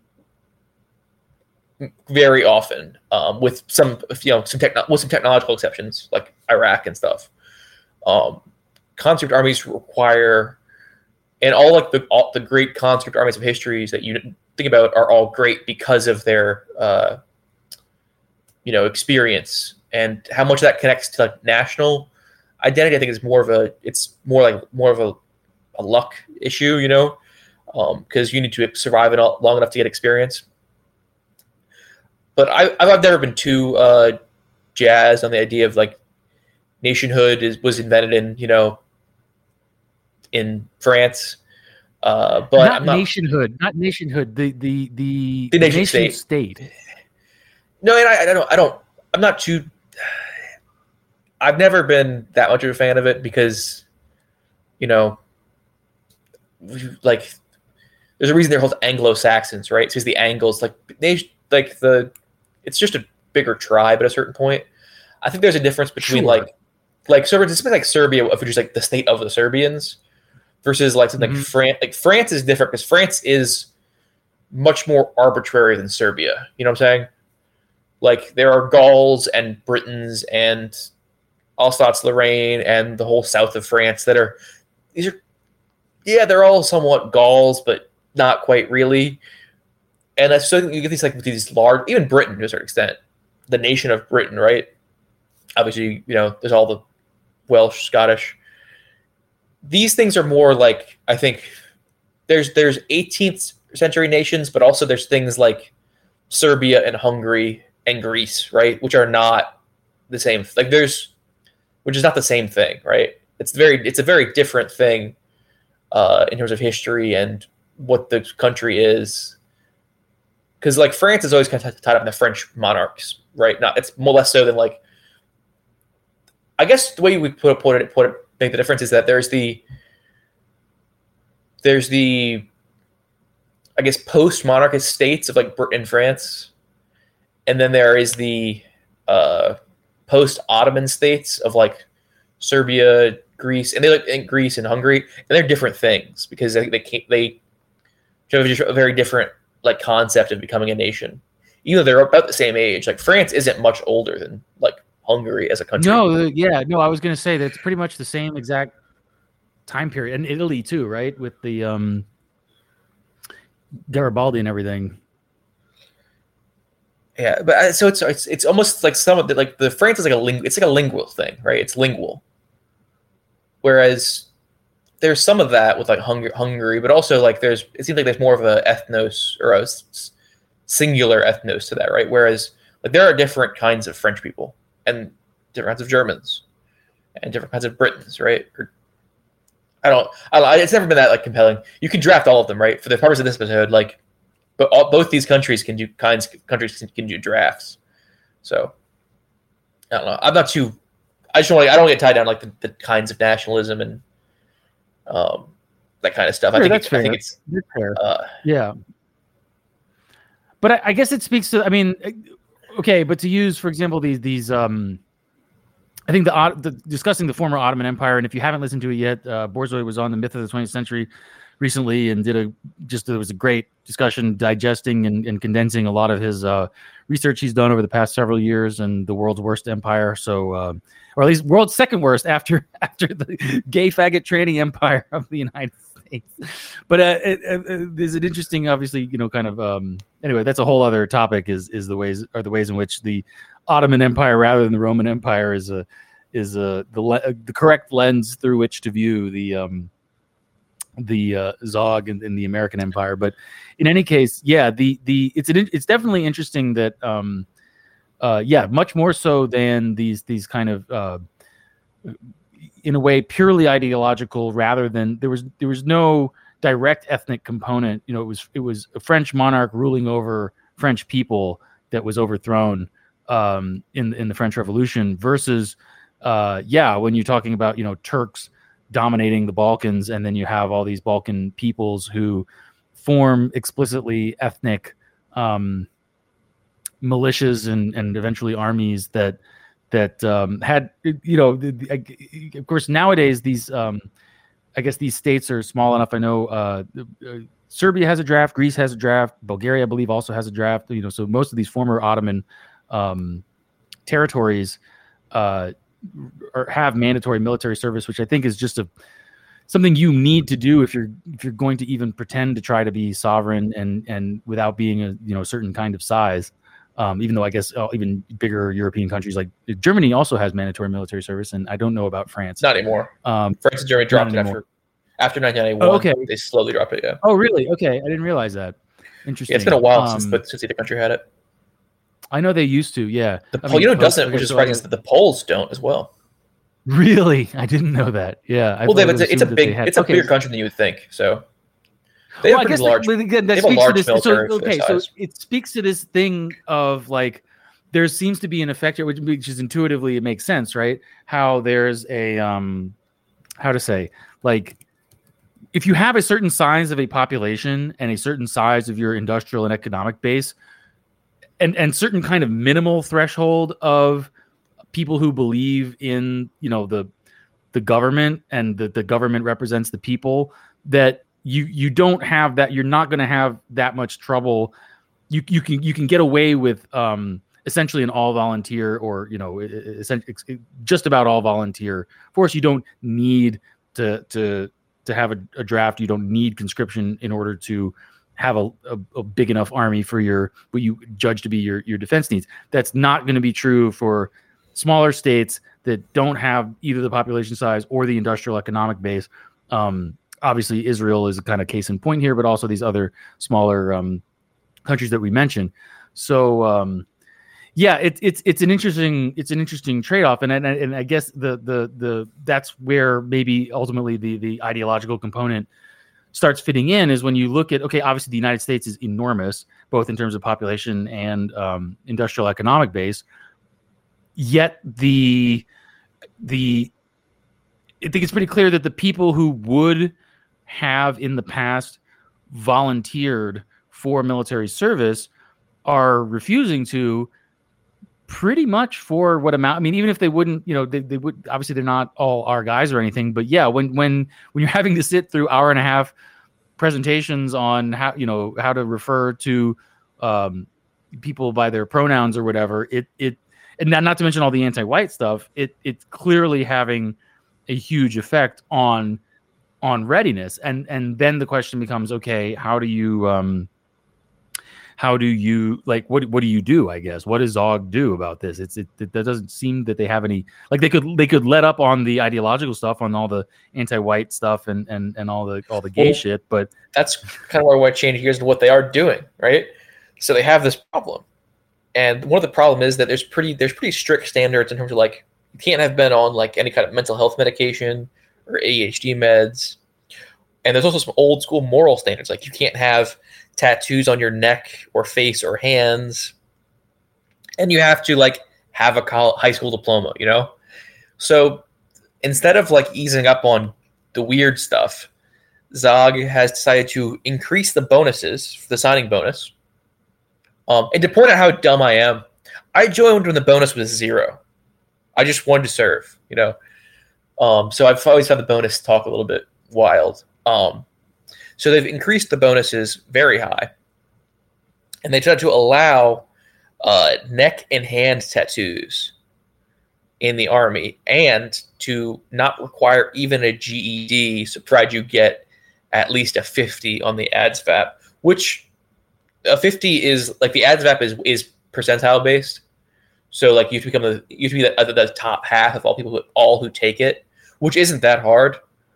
very often, with some technological exceptions, like Iraq and stuff. Conscript armies require, and all the great conscript armies of history that you think about are all great because of their experience, and how much that connects to like national identity. I think is more of a luck issue, because you need to survive long enough to get experience. But I've never been too jazzed on the idea of like nationhood was invented in France. But not nationhood. The nation state. No, and I'm not too. I've never been that much of a fan of it because, like, there's a reason they're called Anglo-Saxons, right? It's because the Angles, it's just a bigger tribe at a certain point. I think there's a difference between sure. like something like Serbia, if it's just like the state of the Serbians, versus like something like France. Like France is different because France is much more arbitrary than Serbia. You know what I'm saying? Like there are Gauls and Britons and Alsace-Lorraine and the whole south of France they're all somewhat Gauls, but not quite really. And so you get these large, even Britain to a certain extent, the nation of Britain, right? Obviously, there's all the Welsh, Scottish. These things are more like, I think there's 18th century nations, but also there's things like Serbia and Hungary and Greece, right? Which are not the same. Which is not the same thing, right? It's a very different thing in terms of history and what the country is. Because like France is always kind of tied up in the French monarchs, right? It's more less so than like. I guess the way we put it, make the difference is that there's the I guess post-monarchist states of like Britain and France, and then there is the post-Ottoman states of like Serbia, Greece, and they live in Greece and Hungary, and they're different things because they have just a very different like concept of becoming a nation. Even though they're about the same age, like France isn't much older than like Hungary as a country. No, I was going to say that's pretty much the same exact time period, and Italy too, right? With the Garibaldi and everything. Yeah, but so it's almost like some of the like the France is like it's like a lingual thing, right? It's lingual. Whereas there's some of that with like Hungary, but also like it seems like there's more of a ethnos or a singular ethnos to that, right? Whereas like there are different kinds of French people and different kinds of Germans and different kinds of Britons, right? I don't. It's never been that like compelling. You can draft all of them, right? For the purpose of this episode, like, but both these countries can do drafts. So I don't know. I'm not too. I don't get tied down like the kinds of nationalism and that kind of stuff. Sure, I think it's fair. Yeah. But I guess it speaks to. I mean, okay, but to use, for example, these I think discussing the former Ottoman Empire, and if you haven't listened to it yet, Borzoi was on the Myth of the 20th Century recently and there was a great discussion digesting and condensing a lot of his research he's done over the past several years and the world's worst empire. So, or at least world's second worst after the gay faggot tranny empire of the United States. But there's an interesting, obviously, kind of anyway, that's a whole other topic is the ways in which the Ottoman Empire rather than the Roman Empire is the correct lens through which to view the Zog in the American Empire. But in any case, yeah, it's definitely interesting that much more so than these kind of in a way purely ideological rather than there was no direct ethnic component. It was a French monarch ruling over French people that was overthrown in the French Revolution versus when you're talking about Turks dominating the Balkans, and then you have all these Balkan peoples who form explicitly ethnic militias and eventually armies that had of course nowadays these I guess these states are small enough. I know Serbia has a draft, Greece has a draft, Bulgaria I believe also has a draft. So most of these former Ottoman territories have mandatory military service, which I think is just something you need to do if you're going to even pretend to try to be sovereign and without being a certain kind of size. Even though I guess even bigger European countries like Germany also has mandatory military service, and I don't know about France. Not anymore. France and Germany dropped it after 1991. Oh, okay. They slowly dropped it. Yeah. Oh, really? Okay, I didn't realize that. Interesting. Yeah, it's been a while since either country had it. I know they used to, yeah. Doesn't, which is surprising, is that the Poles don't as well. Really? I didn't know that. Yeah. It's a bigger country than you would think. So they have large military. So it speaks to this thing of like there seems to be an effect, which is intuitively it makes sense, right? How there's a how to say, like if you have a certain size of a population and a certain size of your industrial and economic base, and certain kind of minimal threshold of people who believe in the government and the government represents the people, that you don't have that, you're not going to have that much trouble. You can get away with essentially an all volunteer or just about all volunteer force. You don't need to have a draft. You don't need conscription in order to have a big enough army for what you judge to be your defense needs. That's not going to be true for smaller states that don't have either the population size or the industrial economic base. Obviously, Israel is a kind of case in point here, but also these other smaller countries that we mentioned. So, it's an interesting trade-off, and I guess the that's where maybe ultimately the ideological component starts fitting in is when you look at, okay, obviously the United States is enormous, both in terms of population and industrial economic base. Yet I think it's pretty clear that the people who would have in the past volunteered for military service are refusing to pretty much for what amount. I mean, even if they wouldn't, they would, obviously they're not all our guys or anything, but yeah, when you're having to sit through hour and a half presentations on how to refer to people by their pronouns or whatever, and not to mention all the anti-white stuff, it's clearly having a huge effect on readiness. And then the question becomes, okay, how do you like, what do you do? I guess, what does Zog do about this? It doesn't seem that they have any, like, they could let up on the ideological stuff, on all the anti-white stuff and all the gay shit, but that's kind of where I want to change gears to what they are doing, right? So they have this problem, and one of the problem is that there's pretty strict standards in terms of, like, you can't have been on like any kind of mental health medication or ADHD meds, and there's also some old school moral standards, like you can't have tattoos on your neck or face or hands, and you have to like have a high school diploma, So instead of like easing up on the weird stuff, Zog has decided to increase the bonuses for the signing bonus. And to point out how dumb I am, I joined when the bonus was 0. I just wanted to serve, So I've always found the bonus talk a little bit wild. So they've increased the bonuses very high, and they tried to allow neck and hand tattoos in the Army, and to not require even a GED, so provided you get at least a 50 on the ADSVAP, which a 50 is like, the ADSVAP is percentile based. So like you have to be the top half of all who take it, which isn't that hard.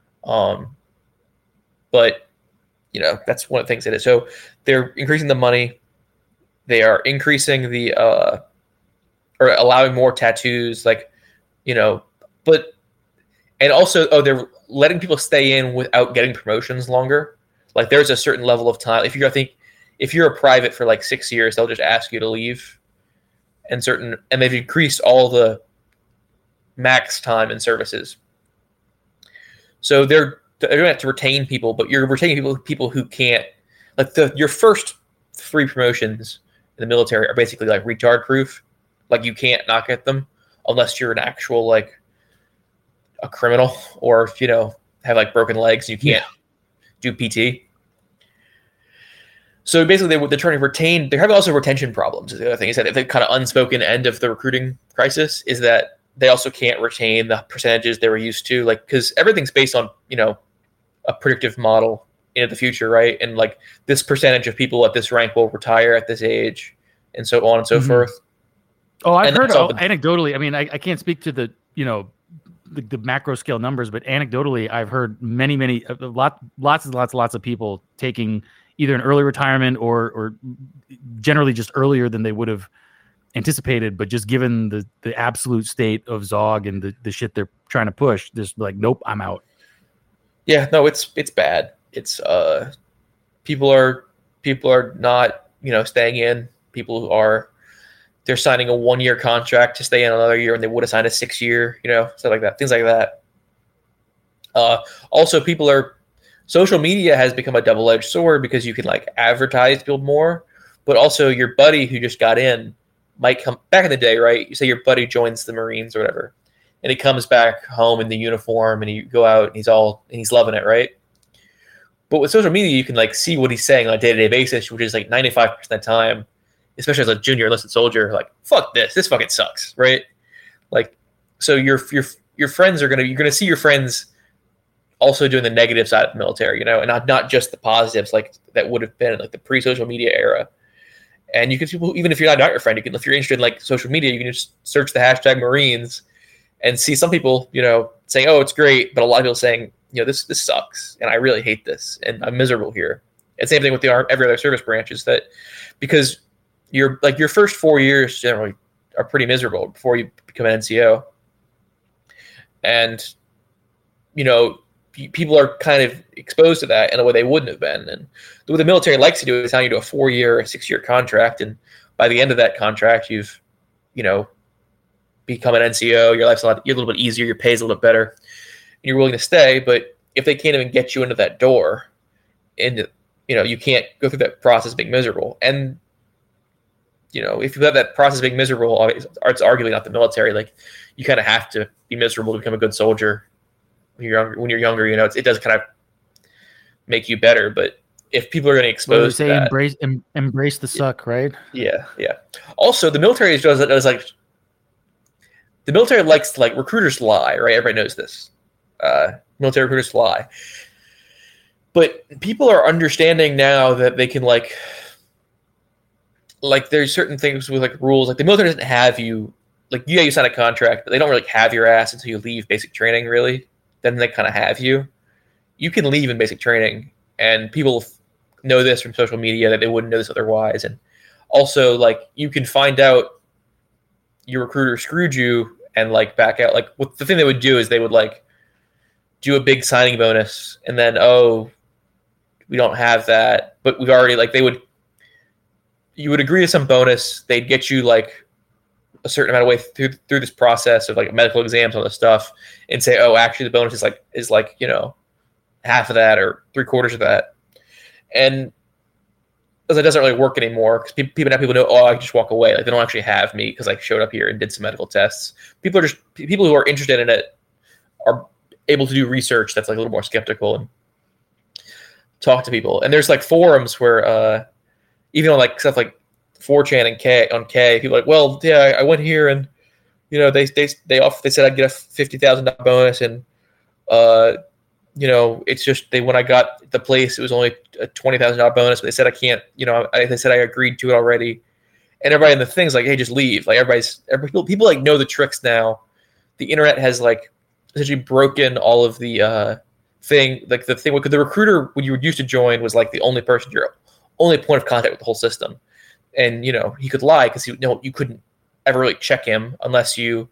But that's one of the things that is. So they're increasing the money. They are increasing the or allowing more tattoos, like, but, and also, they're letting people stay in without getting promotions longer. Like, there's a certain level of time. If you're a private for like 6 years, they'll just ask you to leave. And they've increased all the max time and services. So they're going to have to retain people, but you're retaining people who can't, like, your first 3 promotions in the military are basically like retard proof. Like, you can't not get them unless you're an actual, like, a criminal, or have like broken legs and you can't do PT. So basically, they're trying to retain. They're having also retention problems. The other thing is that the kind of unspoken end of the recruiting crisis is that they also can't retain the percentages they were used to, like, because everything's based on a predictive model into the future, right? And like, this percentage of people at this rank will retire at this age, and so on and so forth. Oh, I've heard anecdotally. I mean, I can't speak to the the macro scale numbers, but anecdotally, I've heard lots of people taking either an early retirement or generally just earlier than they would have anticipated, but just given the absolute state of Zog and the shit they're trying to push, just like, nope, I'm out. Yeah, no, it's bad. It's people are not staying in. People who are, they're signing a 1-year contract to stay in another year, and they would have signed a 6-year, stuff like that, things like that. Also, social media has become a double-edged sword, because you can like advertise people more, but also your buddy who just got in might come back in the day, right? You say your buddy joins the Marines or whatever, and he comes back home in the uniform, and you go out and he's loving it, right? But with social media, you can like see what he's saying on a day-to-day basis, which is like 95% of the time, especially as a junior enlisted soldier, like, fuck this fucking sucks, right? Like, so your friends you're gonna see your friends also doing the negative side of the military, and not just the positives, like that would have been like the pre-social media era. And you can see people, even if you're not your friend, if you're interested in like social media, you can just search the hashtag Marines and see some people, saying, oh, it's great, but a lot of people saying, this sucks, and I really hate this, and I'm miserable here. And same thing with every other service branch, is that because your first 4 years generally are pretty miserable before you become an NCO. And, people are kind of exposed to that in a way they wouldn't have been. And what the military likes to do is sign you to a 4-year or 6-year contract. And by the end of that contract, you've, become an NCO. Your life's you're a little bit easier. Your pay's a little bit better, and you're willing to stay. But if they can't even get you into that door, and you can't go through that process being miserable. And if you have that process being miserable, it's arguably not the military. Like, you kind of have to be miserable to become a good soldier when you're younger. It does kind of make you better. But if people are going to expose say that, embrace the suck, right? Yeah. Also, the military does like, the military likes to, like, recruiters lie, right? Everybody knows this. Military recruiters lie. But people are understanding now that they can, like there's certain things with, like, rules. Like, the military doesn't have you, like, you sign a contract, but they don't really have your ass until you leave basic training, really. Then they kind of have you. You can leave in basic training, and people know this from social media that they wouldn't know this otherwise. And also, like, you can find out your recruiter screwed you and, like, back out. Like, the thing they would do is they would, like, do a big signing bonus, and then, we don't have that, but we've already, like, you would agree to some bonus. They'd get you, like, a certain amount of way through this process of, like, medical exams, all this stuff, and say, actually the bonus is like half of that or 3/4 of that. And because it doesn't really work anymore, because people know, I can just walk away. Like, they don't actually have me because I showed up here and did some medical tests. People who are interested in it are able to do research that's, like, a little more skeptical and talk to people. And there's, like, forums where even on, like, stuff like 4chan and on K, people are like, well, yeah, I went here and they said I'd get a $50,000 bonus, and it's just when I got the place, it was only a $20,000 bonus, but they said I can't, they said I agreed to it already. And everybody in the thing's like, hey, just leave. Like, people like know the tricks now. The internet has, like, essentially broken all of the thing. Like, the thing with the recruiter when you used to join was, like, the only person, your only point of contact with the whole system. And, he could lie because you couldn't ever really check him unless you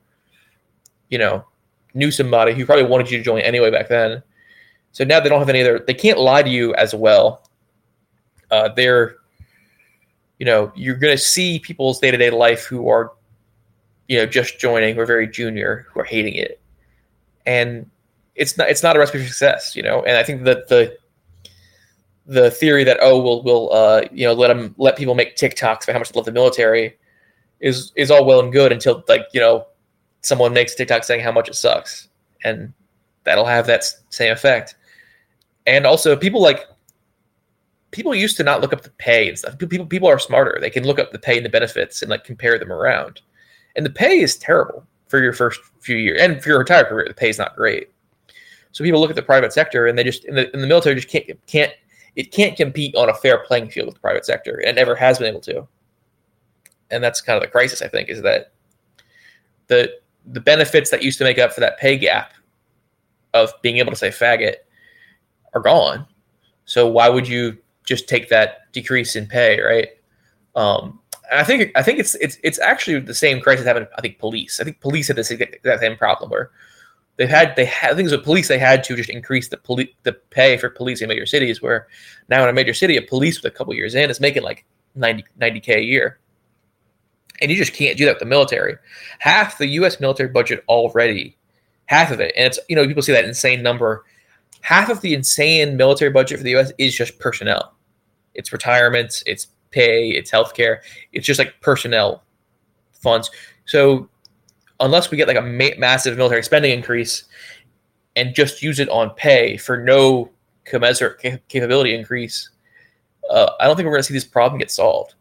knew somebody who probably wanted you to join anyway back then. So now they don't have they can't lie to you as well. You're going to see people's day-to-day life who are, just joining, who are very junior, who are hating it. And it's not a recipe for success, And I think that the theory that we'll let people make TikToks about how much they love the military is all well and good until, like, someone makes a TikTok saying how much it sucks, and that'll have that same effect. And also, people used to not look up the pay and stuff. People are smarter. They can look up the pay and the benefits and, like, compare them around. And the pay is terrible for your first few years, and for your entire career, the pay is not great. So people look at the private sector, and they just in the military just can't compete on a fair playing field with the private sector, and it never has been able to. And that's kind of the crisis, I think, is that the benefits that used to make up for that pay gap of being able to say faggot are gone. So why would you just take that decrease in pay, right? And I think it's actually the same crisis happened. I think police had that same problem where I think it was with police, they had to just increase the pay for police in major cities, where now in a major city, a police with a couple years in is making like $90K a year. And you just can't do that with the military. Half the U.S. military budget already, half of it, and it's, people see that insane number. Half of the insane military budget for the U.S. is just personnel. It's retirements, it's pay, it's healthcare. It's just like personnel funds. So unless we get like a massive military spending increase and just use it on pay for no commensurate capability increase, I don't think we're going to see this problem get solved.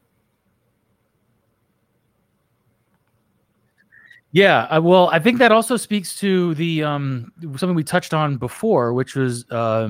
Yeah, well, I think that also speaks to the something we touched on before, which was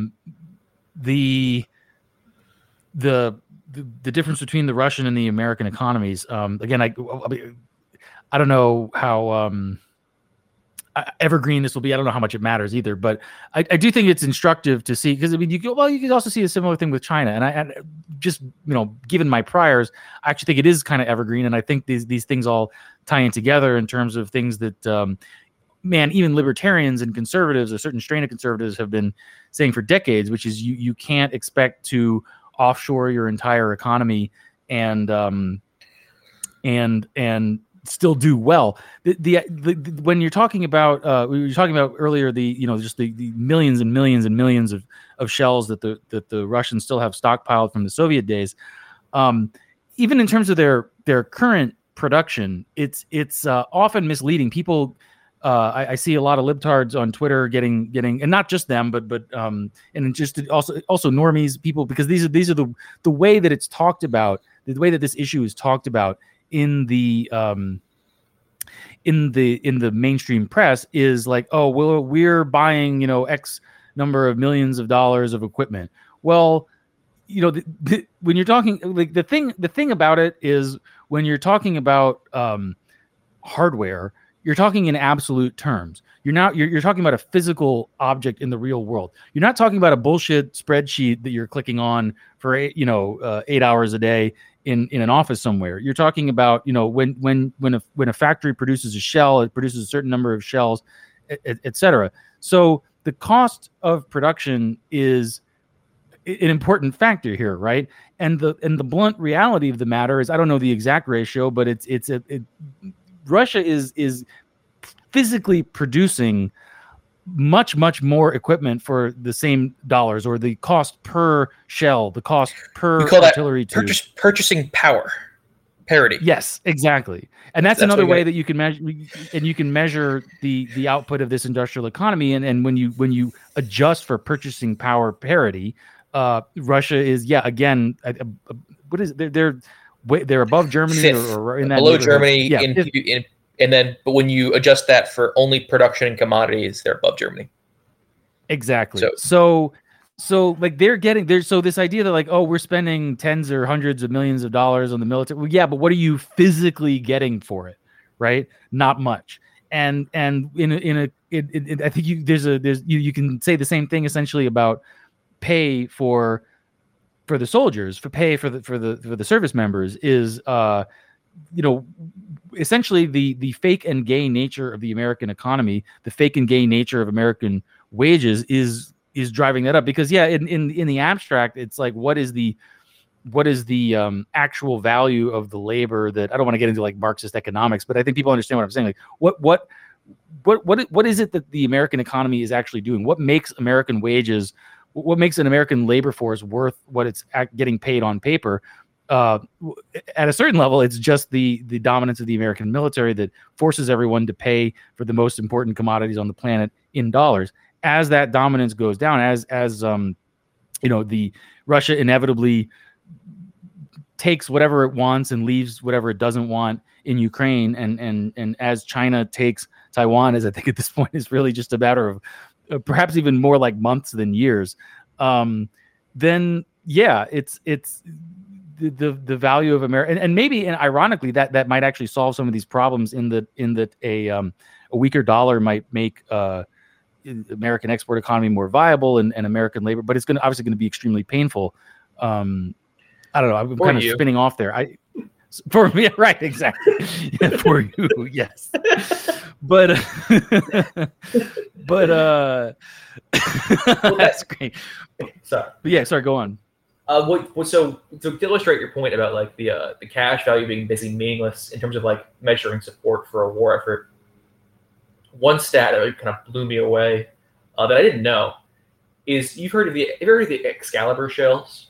the difference between the Russian and the American economies. Again, I don't know how evergreen this will be. I don't know how much it matters either, but I do think it's instructive to see, because you can also see a similar thing with China, and I just given my priors, I actually think it is kind of evergreen, and I think these things all tie in together in terms of things that even libertarians and conservatives, a certain strain of conservatives, have been saying for decades, which is you can't expect to offshore your entire economy and still do well. When you're talking about we were talking about earlier, just the millions and millions and millions of shells that the Russians still have stockpiled from the Soviet days. even in terms of their current production, it's often misleading. People, I see a lot of libtards on Twitter getting, and not just them, but and just also normies, people, because these are the way that it's talked about, the way that this issue is talked about in the mainstream press is like, oh, well, we're buying, you know, X number of millions of dollars of equipment. Well, you know, when you're talking, like, the thing about it is, when you're talking about hardware, you're talking in absolute terms. You're talking about a physical object in the real world. You're not talking about a bullshit spreadsheet that you're clicking on for 8 hours a day in an office somewhere. You're talking about, you know, when a factory produces a shell, it produces a certain number of shells, et cetera. So the cost of production is an important factor here, right? And the blunt reality of the matter is, I don't know the exact ratio, but Russia is physically producing much more equipment for the same dollars, or the cost per shell, the cost per artillery tube. Purchasing power parity. Yes, exactly. And that's another way that you can measure, and you can measure the output of this industrial economy. And when you adjust for purchasing power parity, Russia is, again, what is it? They're above Germany, fifth, or in that below Germany. Yeah, but when you adjust that for only production and commodities, they're above Germany. Exactly. So like so this idea that, like, oh, we're spending tens or hundreds of millions of dollars on the military. Well, yeah, but what are you physically getting for it? Right? Not much. And I think you can say the same thing essentially about pay for the soldiers, for pay for the service members is, essentially the fake and gay nature of the American economy, the fake and gay nature of American wages is driving that up. Because in the abstract, it's like, what is the actual value of the labor that, I don't want to get into like Marxist economics, but I think people understand what I'm saying. Like, what is it that the American economy is actually doing? What makes American wages, what makes an American labor force worth what it's getting paid on paper? At a certain level, it's just the dominance of the American military that forces everyone to pay for the most important commodities on the planet in dollars. As that dominance goes down, as the Russia inevitably takes whatever it wants and leaves whatever it doesn't want in Ukraine, and as China takes Taiwan, as I think at this point is really just a matter of perhaps even more like months than years, then it's the value of America, and maybe, and ironically, that might actually solve some of these problems in that a weaker dollar might make American export economy more viable and American labor, but it's obviously going to be extremely painful. I don't know. I'm kind of spinning off there. For me, right? Exactly. For you, yes. But Well, that's great. Sorry. But yeah, sorry. Go on. So to illustrate your point about like the cash value being basically meaningless in terms of like measuring support for a war effort, one stat that really kind of blew me away that I didn't know is, have you heard of the Excalibur shells?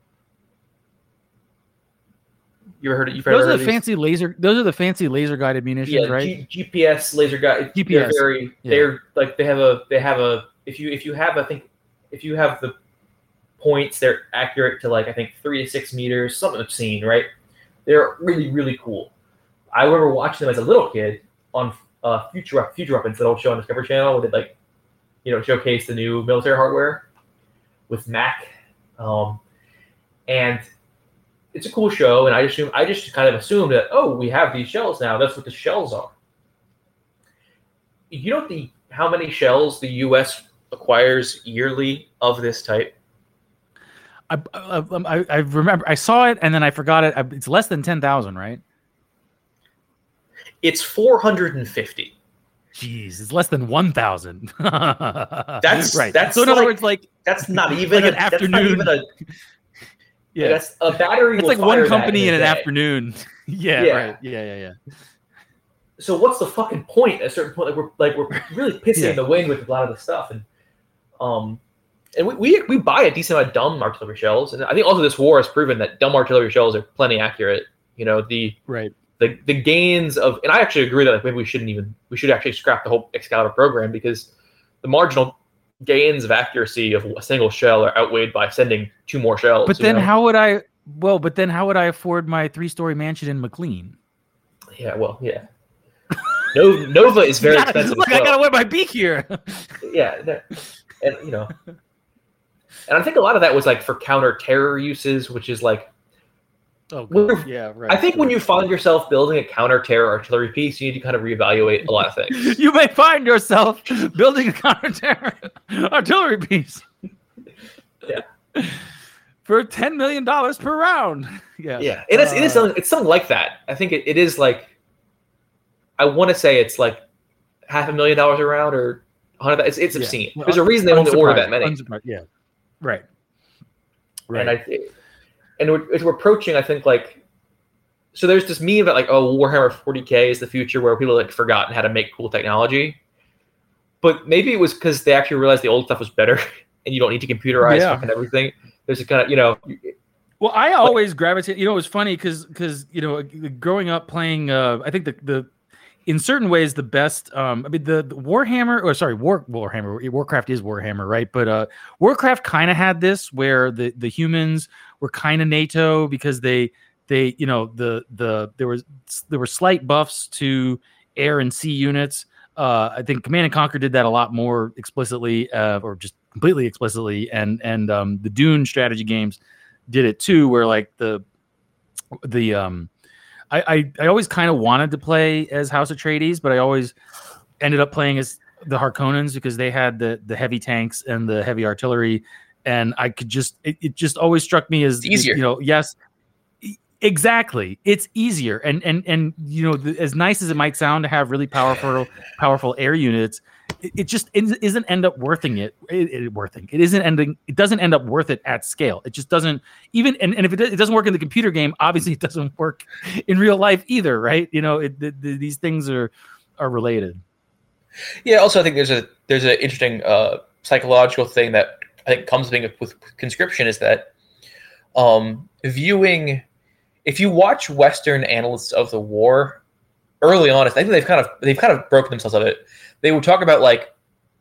Those are the fancy laser guided munitions, right? GPS laser guide. GPS. If you have the points, they're accurate to like, I think 3 to 6 meters, something obscene, right? They're really, really cool. I remember watching them as a little kid on Future Weapons, that old show on Discovery Channel, where they showcase the new military hardware with Mac, and it's a cool show. And I just kind of assumed that, oh, we have these shells now. That's what the shells are. You know how many shells the U.S. acquires yearly of this type? I remember I saw it and then I forgot it. It's less than 10,000, right? It's 450. Jeez, it's less than 1,000. That's right. That's so in other words, like, that's not even like an afternoon. Yeah, that's a battery. It's like one company in an afternoon. Yeah. Right. Yeah. So what's the fucking point? At a certain point, we're really pissing in the wind with a lot of the stuff, and And we buy a decent amount of dumb artillery shells, and I think also this war has proven that dumb artillery shells are plenty accurate. The gains of, and I actually agree that maybe we should actually scrap the whole Excalibur program, because the marginal gains of accuracy of a single shell are outweighed by sending 2 more shells. But then how would I afford my 3-story mansion in McLean? Yeah, well, yeah. Nova is very expensive. Look, I gotta wear my beak here. Yeah, and and I think a lot of that was like for counter-terror uses, which is like, yeah, right. I think when you find yourself building a counter-terror artillery piece, you need to kind of reevaluate a lot of things. You may find yourself building a counter-terror artillery piece. Yeah. For $10 million per round. Yeah. Yeah. It is something like that. I think it is like, I want to say it's like $500,000 a round or 100. It's obscene. Well, there's a reason they only order that many. Yeah. Right. And we're approaching, I think, like, so there's this meme about like, oh, Warhammer 40K is the future, where people like forgotten how to make cool technology. But maybe it was because they actually realized the old stuff was better, and you don't need to computerize fucking everything. There's a kind of, Well, I always gravitate. It was funny because growing up playing, I think the in certain ways the best. I mean the Warhammer, or sorry, Warhammer. Warcraft is Warhammer, right? But Warcraft kind of had this where the humans were kind of NATO, because they there were slight buffs to air and sea units. I think Command and Conquer did that a lot more explicitly, or just completely explicitly, and the Dune strategy games did it too, where like I always kind of wanted to play as House Atreides, but I always ended up playing as the Harkonnens, because they had the heavy tanks and the heavy artillery, and I could just it just always struck me as it's easier. Yes, exactly, it's easier, and as nice as it might sound to have really powerful air units, it just isn't end up worthing it. It doesn't end up worth it at scale. It just doesn't even. And if it doesn't work in the computer game, obviously it doesn't work in real life either, right? These things are related. Yeah. Also, I think there's an interesting psychological thing that I think comes with conscription, is that viewing. If you watch Western analysts of the war early on, I think they've kind of broken themselves of it. They would talk about like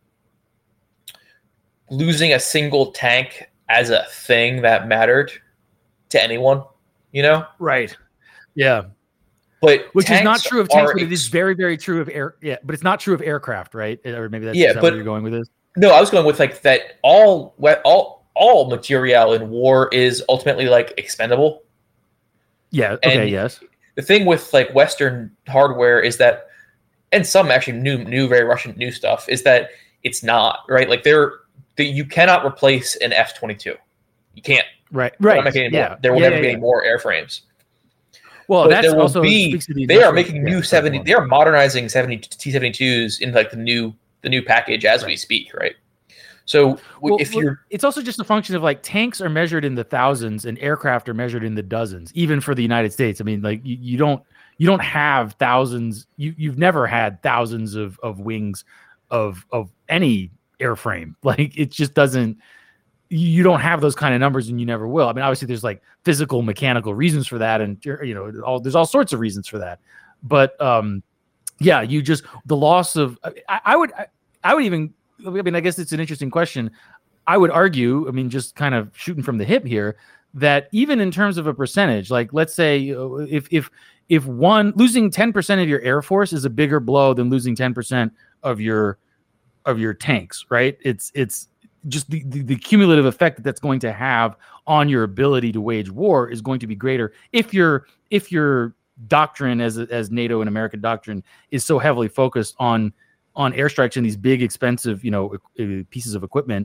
losing a single tank as a thing that mattered to anyone, Right. Yeah. But which is not true of tanks, but it is very, very true of air. Yeah, but it's not true of aircraft, right? Or maybe that's where you're going with this. No, I was going with like that. All material in war is ultimately like expendable. Yeah. Okay. And yes. The thing with like Western hardware is that, and some actually new very Russian new stuff, is that it's not, right. Like you cannot replace an F-22. You can't. Right. Yeah. There will never be any more airframes. Well, but that's also they are making new 70. They are modernizing T-72s in like the new package as we speak, right? So it's also just a function of like tanks are measured in the thousands and aircraft are measured in the dozens, even for the United States. I mean, like you don't have thousands. You've never had thousands of wings of any airframe. Like it just doesn't. You don't have those kind of numbers, and you never will. I mean, obviously, there's like physical, mechanical reasons for that, and there's all sorts of reasons for that. But yeah, the loss of. I would even. I mean, I guess it's an interesting question. I would argue. I mean, just kind of shooting from the hip here, that even in terms of a percentage, like let's say if losing 10% of your air force is a bigger blow than losing 10% of your tanks, right? It's just the cumulative effect that's going to have on your ability to wage war is going to be greater if your doctrine as NATO and American doctrine is so heavily focused on airstrikes and these big expensive pieces of equipment.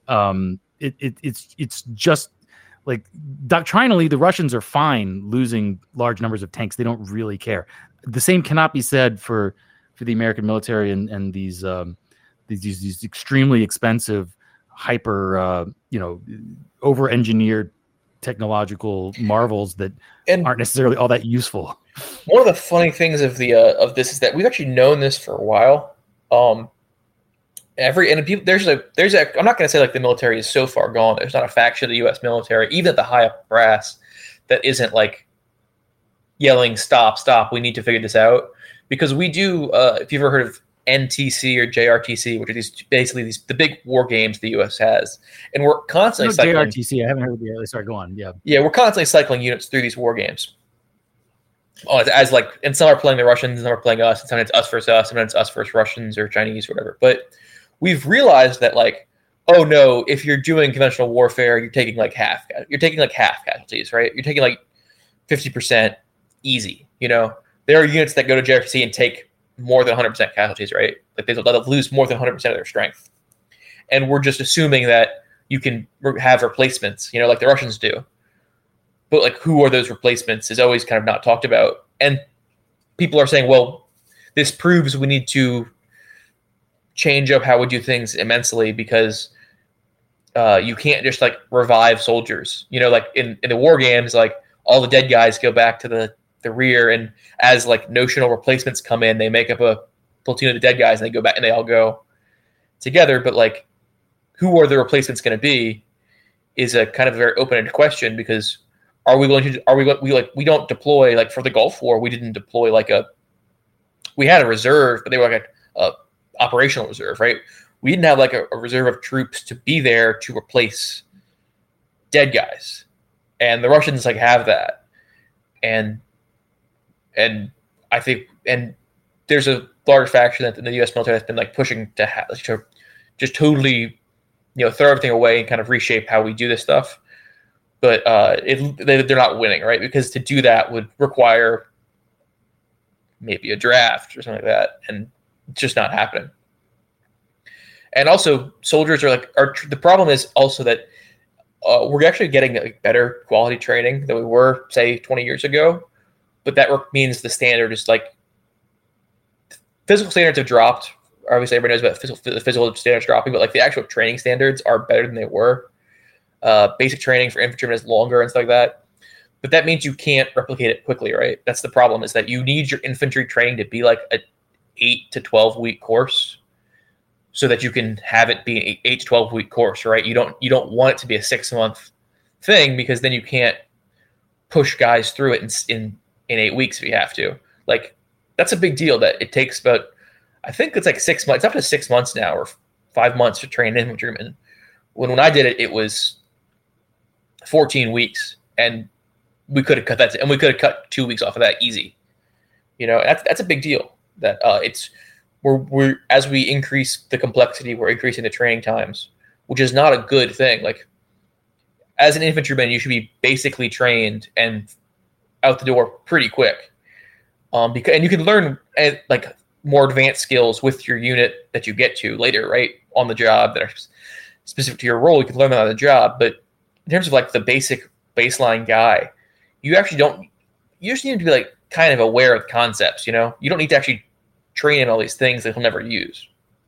It's just like doctrinally the Russians are fine losing large numbers of tanks. They don't really care. The same cannot be said for the American military and these extremely expensive, hyper over-engineered technological marvels that aren't necessarily all that useful. One of the funny things of this is that we've actually known this for a while. I'm not going to say like the military is so far gone. There's not a faction of the U.S. military, even at the high up brass, that isn't like yelling, "Stop, stop! We need to figure this out." Because we do. If you've ever heard of NTC or JRTC, which are the big war games the U.S. has, and we're constantly cycling. JRTC, I haven't heard of the. Sorry, go on. Yeah, we're constantly cycling units through these war games. And some are playing the Russians, and some are playing us, and sometimes it's us versus us, sometimes it's us versus Russians or Chinese or whatever. But we've realized that, like, oh no, if you're doing conventional warfare, you're taking like half casualties, right? You're taking like 50% easy. You know, there are units that go to JRTC and take more than 100% casualties, right? Like they'll lose more than 100% of their strength, and we're just assuming that you can have replacements, you know, like the Russians do. But like, who are those replacements is always kind of not talked about. And people are saying, well, this proves we need to change up how we do things immensely, because you can't just like revive soldiers. You know, like in the war games, like all the dead guys go back to the rear, and as like notional replacements come in, they make up a platoon of the dead guys and they go back and they all go together. But like, who are the replacements going to be is a kind of a very open-ended question, because we don't deploy, like for the Gulf War, we didn't deploy we had a reserve, but they were like a operational reserve, right? We didn't have like a reserve of troops to be there to replace dead guys. And the Russians like have that. And I think, and there's a large faction that the U.S. military has been like pushing to just totally, you know, throw everything away and kind of reshape how we do this stuff. But they're not winning, right? Because to do that would require maybe a draft or something like that, and it's just not happening. And also, soldiers are the problem is also that we're actually getting like better quality training than we were, say, 20 years ago. But that means the standard is like physical standards have dropped. Obviously, everybody knows about the physical standards dropping, but like the actual training standards are better than they were. Basic training for infantrymen is longer and stuff like that. But that means you can't replicate it quickly, right? That's the problem, is that you need your infantry training to be like an 8 to 12 week course, so that you can have it be an 8 to 12 week course, right? You don't want it to be a 6-month thing, because then you can't push guys through it in 8 weeks if you have to. Like, that's a big deal that it takes about, I think it's like 6 months, it's up to 6 months now, or 5 months to train infantrymen. When I did it, it was 14 weeks, and we could have cut that, and we could have cut 2 weeks off of that easy. You know, that's a big deal. That we're as we increase the complexity, we're increasing the training times, which is not a good thing. Like, as an infantryman, you should be basically trained and out the door pretty quick, and you can learn like more advanced skills with your unit that you get to later, right, on the job, that are specific to your role. You can learn that on the job. But in terms of like the basic baseline guy, you just need to be like kind of aware of the concepts. You know, you don't need to actually train in all these things that he'll never use.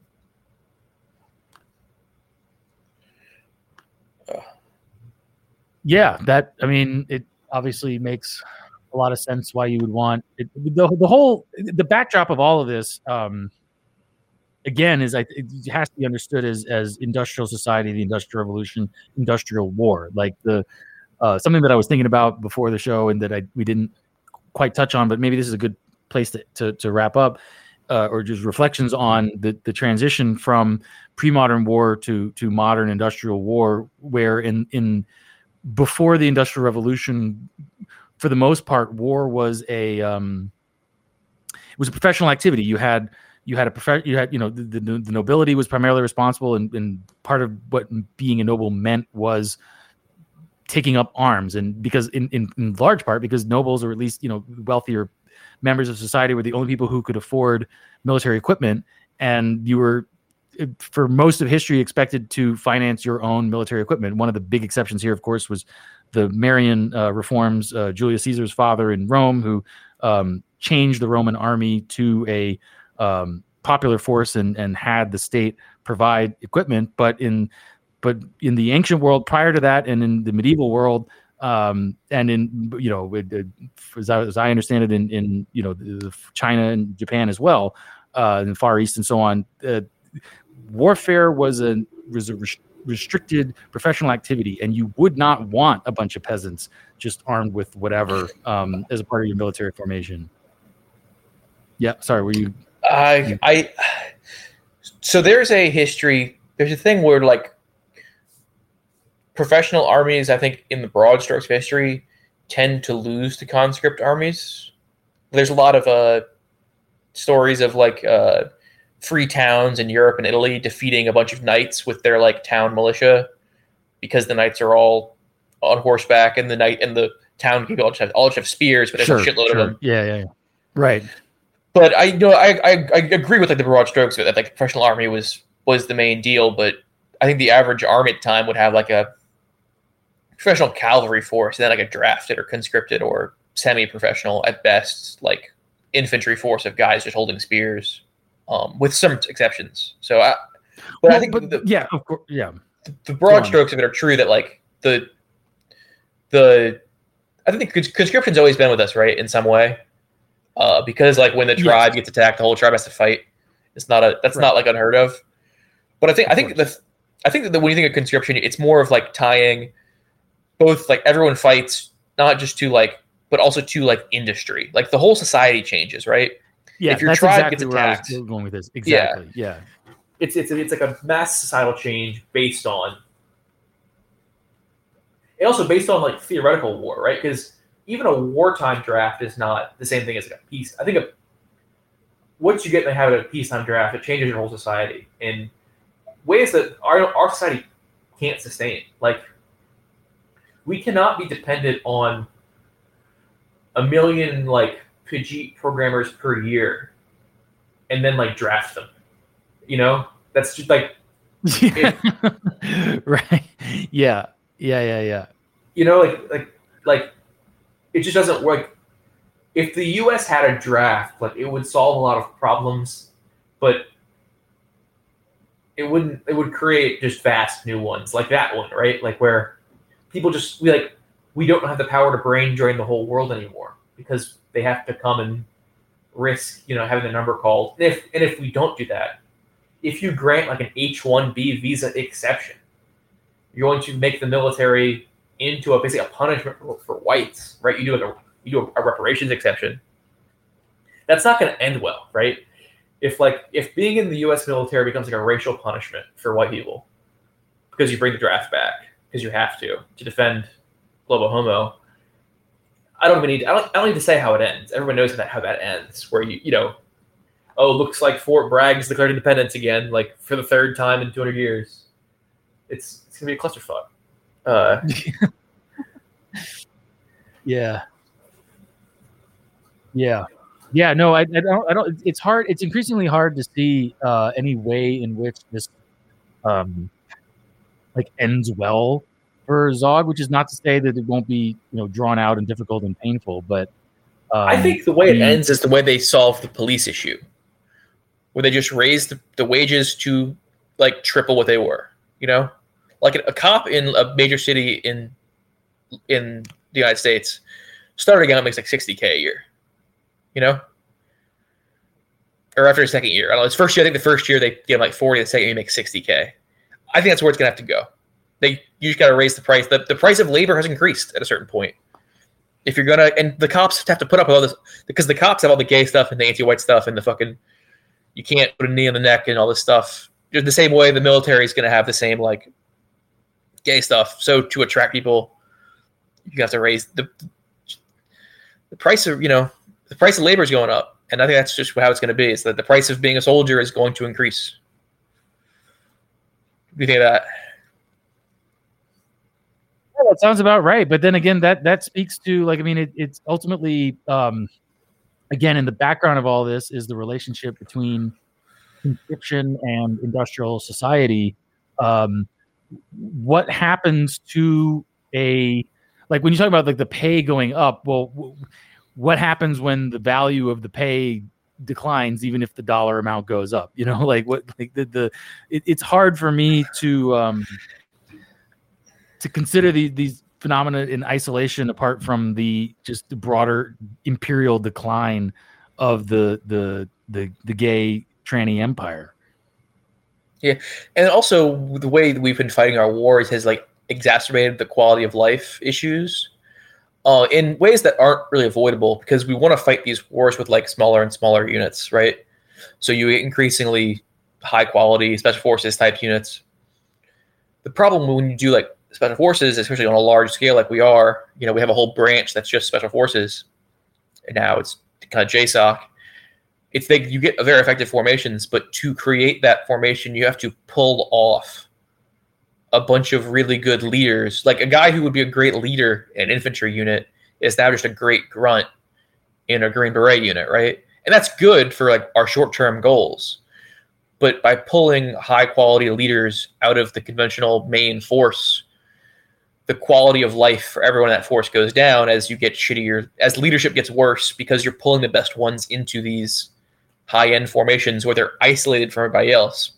Yeah, it obviously makes a lot of sense why you would want it. The backdrop of all of this, again, it has to be understood as industrial society, the Industrial Revolution, industrial war. Like something that I was thinking about before the show, and that we didn't quite touch on, but maybe this is a good place to wrap up, or just reflections on the transition from pre-modern war to modern industrial war, where in before the Industrial Revolution, for the most part, war was it was a professional activity. You had the nobility was primarily responsible, and part of what being a noble meant was taking up arms. And because in large part because nobles, or at least, you know, wealthier members of society, were the only people who could afford military equipment, and you were, for most of history, expected to finance your own military equipment. One of the big exceptions here, of course, was the Marian reforms, Julius Caesar's father in Rome, who changed the Roman army to a popular force and had the state provide equipment. But in the ancient world prior to that, and in the medieval world, and in, you know, as I understand it, in you know, China and Japan as well, in the Far East and so on, warfare was a restricted professional activity, and you would not want a bunch of peasants just armed with whatever as a part of your military formation. Yeah, sorry, were you? So there's a history. There's a thing where like professional armies, I think, in the broad strokes of history, tend to lose to conscript armies. There's a lot of stories of like free towns in Europe and Italy defeating a bunch of knights with their like town militia, because the knights are all on horseback, and the town people all just have spears, but there's a shitload of them. Yeah, right. But I agree with like the broad strokes that like professional army was the main deal, but I think the average army at the time would have like a professional cavalry force, and then like a drafted or conscripted or semi-professional at best, like infantry force of guys just holding spears, with some exceptions. So, I think of course, the broad strokes of it are true. That like I think the conscription's always been with us, right, in some way, because like when the tribe gets attacked, the whole tribe has to fight. It's not not like unheard of. But I think that when you think of conscription, it's more of like tying both like everyone fights, not just to like, but also to like industry. Like the whole society changes, right? Yeah, if your tribe gets attacked, where I was going with this. Exactly. Yeah. It's like a mass societal change based on, and also based on like theoretical war, right? Because even a wartime draft is not the same thing as like a peace. I think once you get in the habit of a peacetime draft, it changes your whole society in ways that our society can't sustain. Like, we cannot be dependent on 1 million like Pidgey programmers per year and then like draft them. You know, that's just like right. Yeah. You know, like it just doesn't work. If the U.S. had a draft, like it would solve a lot of problems, but it wouldn't. It would create just vast new ones, like that one, right? Like where people we don't have the power to brain drain the whole world anymore because they have to come and risk, having the number called. And if we don't do that, if you grant like an H-1B visa exception, you're going to make the military into basically a punishment for whites, right? You do a reparations exception. That's not going to end well, right? If being in the U.S. military becomes like a racial punishment for white people because you bring the draft back because you have to defend global homo, I don't need to say how it ends. Everyone knows how that ends. Where looks like Fort Bragg's declared independence again, like for the third time in 200 years. It's gonna be a clusterfuck. Yeah. No, I don't. It's hard. It's increasingly hard to see any way in which this ends well for Zog, which is not to say that it won't be drawn out and difficult and painful, but I think the way it ends is the way they solve the police issue, where they just raise the wages to like triple what they were. Like a cop in a major city in the United States starting out makes like $60K a year, or after the second year. I don't know. It's first year. I think the first year they give like 40. The second year you make $60K. I think that's where it's gonna have to go. You just got to raise the price. The price of labor has increased at a certain point. If you're gonna, and the cops have to put up with all this because the cops have all the gay stuff and the anti-white stuff and the fucking, you can't put a knee on the neck and all this stuff. Just the same way the military is gonna have the same like gay stuff. So to attract people, you have to raise the price of the price of labor is going up, and I think that's just how it's going to be. Is that the price of being a soldier is going to increase? What do you think of that? Yeah, that sounds about right. But then again, that speaks to it's ultimately again in the background of all this is the relationship between conscription and industrial society. What happens to when you talk about like the pay going up? Well, what happens when the value of the pay declines, even if the dollar amount goes up? It's hard for me to consider these phenomena in isolation, apart from the broader imperial decline of the gay tranny empire. Yeah, and also the way that we've been fighting our wars has like exacerbated the quality of life issues in ways that aren't really avoidable because we want to fight these wars with like smaller and smaller units, right? So you get increasingly high quality special forces type units. The problem when you do like special forces, especially on a large scale like we are, you know, we have a whole branch that's just special forces, and now it's kind of JSOC. It's like you get very effective formations, but to create that formation, you have to pull off a bunch of really good leaders. Like a guy who would be a great leader in an infantry unit is now just a great grunt in a Green Beret unit, right? And that's good for like our short-term goals. But by pulling high-quality leaders out of the conventional main force, the quality of life for everyone in that force goes down as you get shittier, as leadership gets worse because you're pulling the best ones into these high-end formations where they're isolated from everybody else.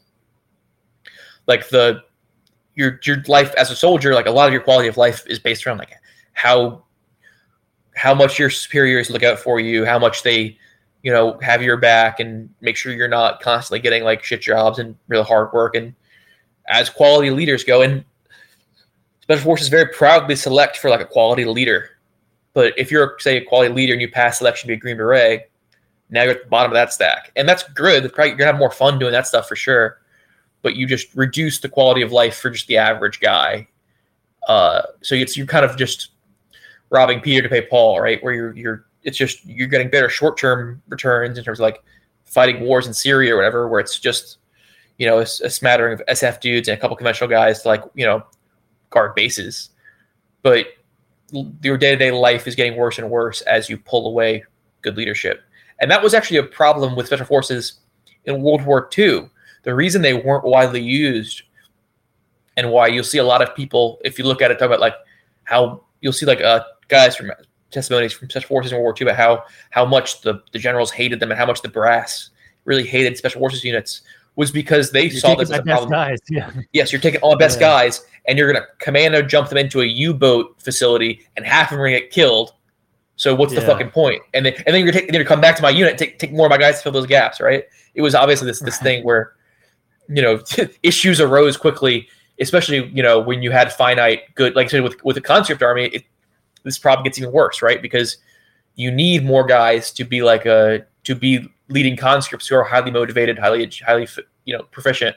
Like your life as a soldier, like a lot of your quality of life is based around like how much your superiors look out for you, how much they, you know, have your back and make sure you're not constantly getting like shit jobs and real hard work. And as quality leaders go, and Special Forces very proudly select for like a quality leader. But if you're, say, a quality leader and you pass selection to be a Green Beret, now you're at the bottom of that stack. And that's good. Probably, you're going to have more fun doing that stuff for sure. But you just reduce the quality of life for just the average guy. So you're kind of just robbing Peter to pay Paul, right? Where you're getting better short-term returns in terms of like fighting wars in Syria or whatever, where it's just, you know, a smattering of SF dudes and a couple conventional guys to like, you know, guard bases. But your day-to-day life is getting worse and worse as you pull away good leadership. And that was actually a problem with Special Forces in World War II. The reason they weren't widely used and why you'll see a lot of people, if you look at it, talk about like how you'll see like guys from testimonies from Special Forces in World War II about how much the generals hated them and how much the brass really hated Special Forces units was because they saw this as a problem. Guys, yeah. Yes, you're taking all the best guys and you're going to commando jump them into a U-boat facility and half of them are going to get killed. So what's the fucking point? And then you're going to come back to my unit, take more of my guys to fill those gaps, right? It was obviously this thing where, you know, issues arose quickly, especially, you know, when you had finite good, like I said, with the conscript army, this problem gets even worse, right? Because you need more guys to be like to be leading conscripts who are highly motivated, highly you know, proficient.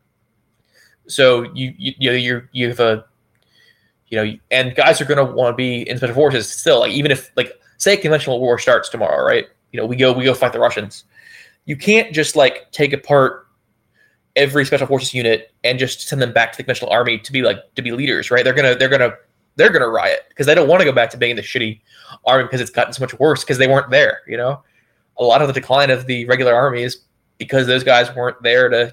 So you have a, you know, and guys are going to want to be in Special Forces still. Like even if, like, say conventional war starts tomorrow, right? You know, we go fight the Russians. You can't just like take apart every Special Forces unit and just send them back to the conventional army to be leaders, right? They're gonna riot because they don't want to go back to being the shitty army because it's gotten so much worse because they weren't there. You know, a lot of the decline of the regular army is because those guys weren't there to,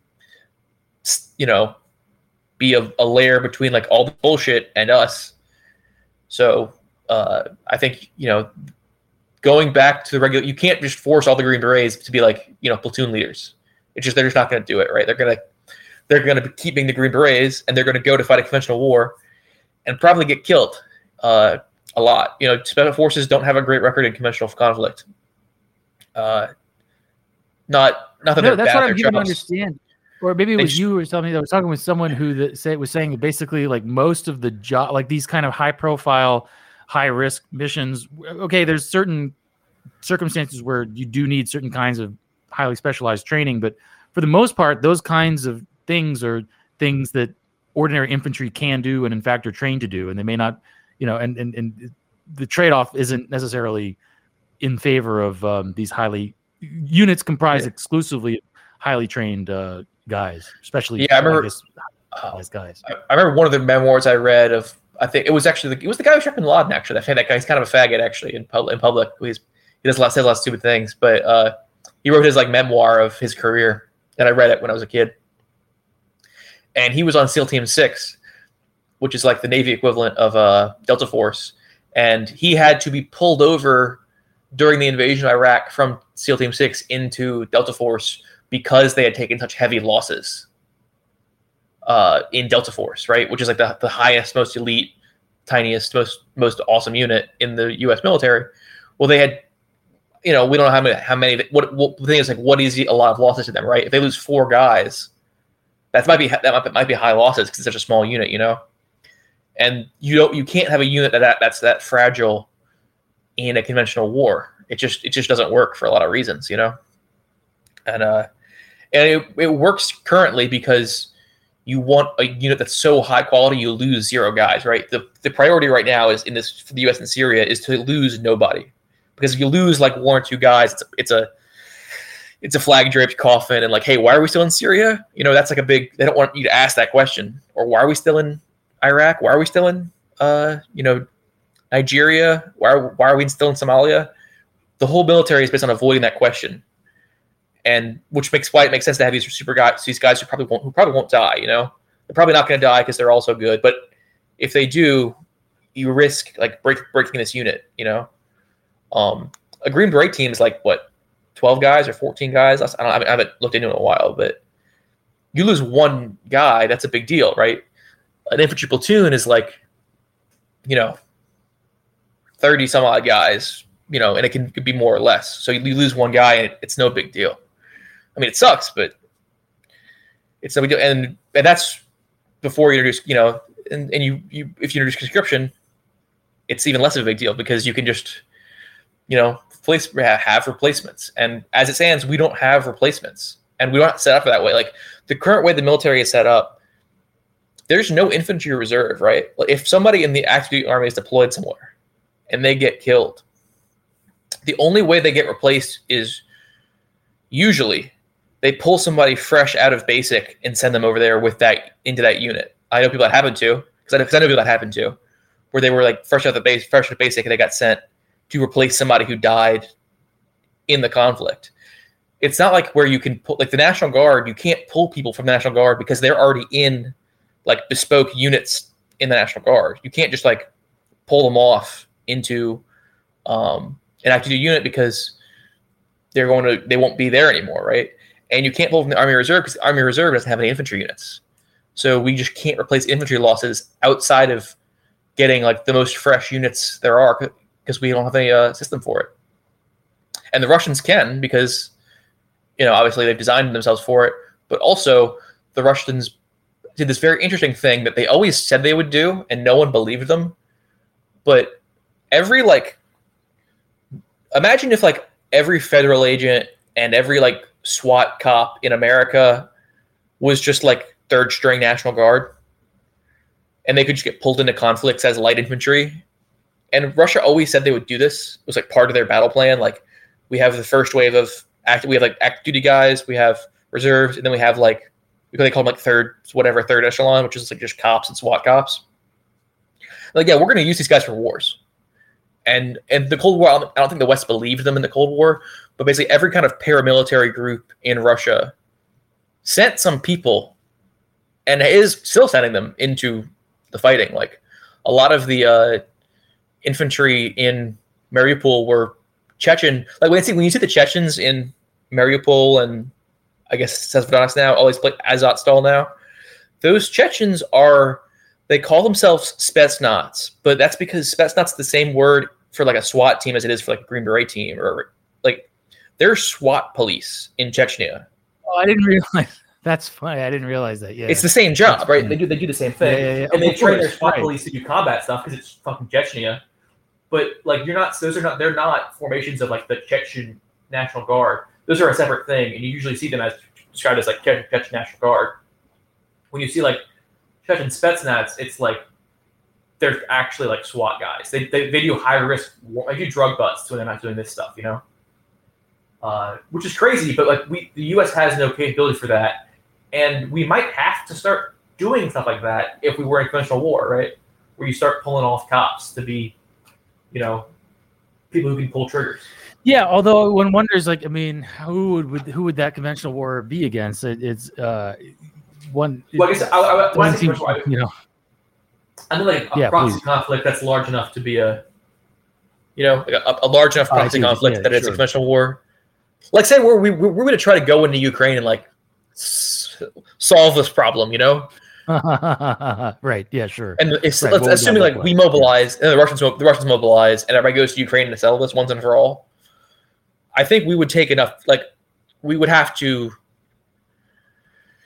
you know, be a layer between like all the bullshit and us. So I think, you know, going back to the regular, you can't just force all the Green Berets to be like, you know, platoon leaders. It's just, they're just not going to do it, right? They're going to be keeping the Green Berets and they're going to go to fight a conventional war and probably get killed a lot. You know, Special Forces don't have a great record in conventional conflict. Not that they're that's bad, what I'm giving to jobs. understand. Or maybe it was you or something that was talking with someone who was saying basically like most of the job, like these kind of high profile, high risk missions. Okay, there's certain circumstances where you do need certain kinds of highly specialized training, but for the most part, those kinds of things are things that ordinary infantry can do and in fact are trained to do, and they may not, you know, and the trade-off isn't necessarily in favor of these highly units comprised exclusively of highly trained guys, especially I remember guys. I remember one of the memoirs I read of, I think it was actually the guy who shot Bin Laden. Actually, I think that guy's kind of a faggot actually in public. He says a lot of stupid things, but he wrote his like memoir of his career, and I read it when I was a kid. And he was on SEAL Team 6, which is like the Navy equivalent of Delta Force, and he had to be pulled over during the invasion of Iraq from SEAL Team 6 into Delta Force because they had taken such heavy losses in Delta Force, right? Which is like the highest, most elite, tiniest, most awesome unit in the U.S. military. Well, they had, you know, we don't know how many. What the thing is, like, what is a lot of losses to them, right? If they lose 4 guys, That might be high losses because it's such a small unit, you know. And you can't have a unit that's that fragile in a conventional war. It just doesn't work for a lot of reasons, you know. And it works currently because you want a unit that's so high quality you lose 0 guys, right? The priority right now is for the U.S. and Syria is to lose nobody, because if you lose like 1 or 2 guys, it's a flag draped coffin, and like, hey, why are we still in Syria? You know, that's like they don't want you to ask that question. Or why are we still in Iraq? Why are we still in Nigeria? Why are we still in Somalia? The whole military is based on avoiding that question, and why it makes sense to have these guys who probably won't die. You know, they're probably not going to die because they're also good. But if they do, you risk like breaking this unit. You know, a Green Beret team is like what, 12 guys or 14 guys? I haven't looked into it in a while, but you lose 1 guy, that's a big deal, right? An infantry platoon is like, 30 some odd guys, and it could be more or less. So you lose 1 guy and it's no big deal. I mean, it sucks, but it's no big deal. And that's before you introduce, and you if you introduce conscription, it's even less of a big deal because you can just, have replacements. And as it stands, we don't have replacements, and we don't set up that way. Like the current way the military is set up, there's no infantry reserve, right? Like if somebody in the active duty army is deployed somewhere and they get killed, the only way they get replaced is usually they pull somebody fresh out of basic and send them over there into that unit. I know people that happened to, because I know people that happened to, where they were like fresh out of basic, and they got sent to replace somebody who died in the conflict. It's not like where you can pull, like the National Guard, you can't pull people from the National Guard because they're already in like bespoke units in the National Guard. You can't just like pull them off into an active duty unit because they won't be there anymore, right? And you can't pull from the Army Reserve because the Army Reserve doesn't have any infantry units. So we just can't replace infantry losses outside of getting like the most fresh units there are, because we don't have any system for it. And the Russians can, because obviously they've designed themselves for it, but also the Russians did this very interesting thing that they always said they would do and no one believed them. But imagine if like every federal agent and every like SWAT cop in America was just like third string National Guard, and they could just get pulled into conflicts as light infantry. And Russia always said they would do this. It was like part of their battle plan. Like we have the first wave of active duty guys, we have reserves, and then we have like, they call them like third echelon, which is like just cops and SWAT cops. Like, yeah, we're going to use these guys for wars. And the Cold War, I don't think the West believed them in the Cold War, but basically every kind of paramilitary group in Russia sent some people and is still sending them into the fighting. Like a lot of the infantry in Mariupol were Chechen. Like when you see the Chechens in Mariupol and I guess Severodonetsk now, all these Azovstal now, those Chechens they call themselves Spetsnaz, but that's because Spetsnaz is the same word for like a SWAT team as it is for like a Green Beret team, or like they're SWAT police in Chechnya. Oh, I didn't realize. That's funny. I didn't realize that. Yeah, it's the same job, that's right? funny. They do the same thing, yeah. And they train their SWAT police to do combat stuff because it's fucking Chechnya. But like they're not formations of like the Chechen National Guard. Those are a separate thing, and you usually see them as described as like Chechen National Guard. When you see like Chechen Spetsnaz, it's like they're actually like SWAT guys. They do high risk. They do drug busts when they're not doing this stuff, which is crazy. But like the U.S. has no capability for that, and we might have to start doing stuff like that if we were in conventional war, right? Where you start pulling off cops to be, people who can pull triggers. Yeah, although one wonders, like, I mean, who would that conventional war be against? It's one. Well, I guess I mean, like a proxy please. conflict that's large enough to be a large enough proxy conflict that it's a conventional war. Like, say we're going to try to go into Ukraine and like solve this problem, Right. Yeah. Sure. And let's assuming like we mobilize and the Russians mobilize and everybody goes to Ukraine to settle this once and for all. I think we would take enough. Like we would have to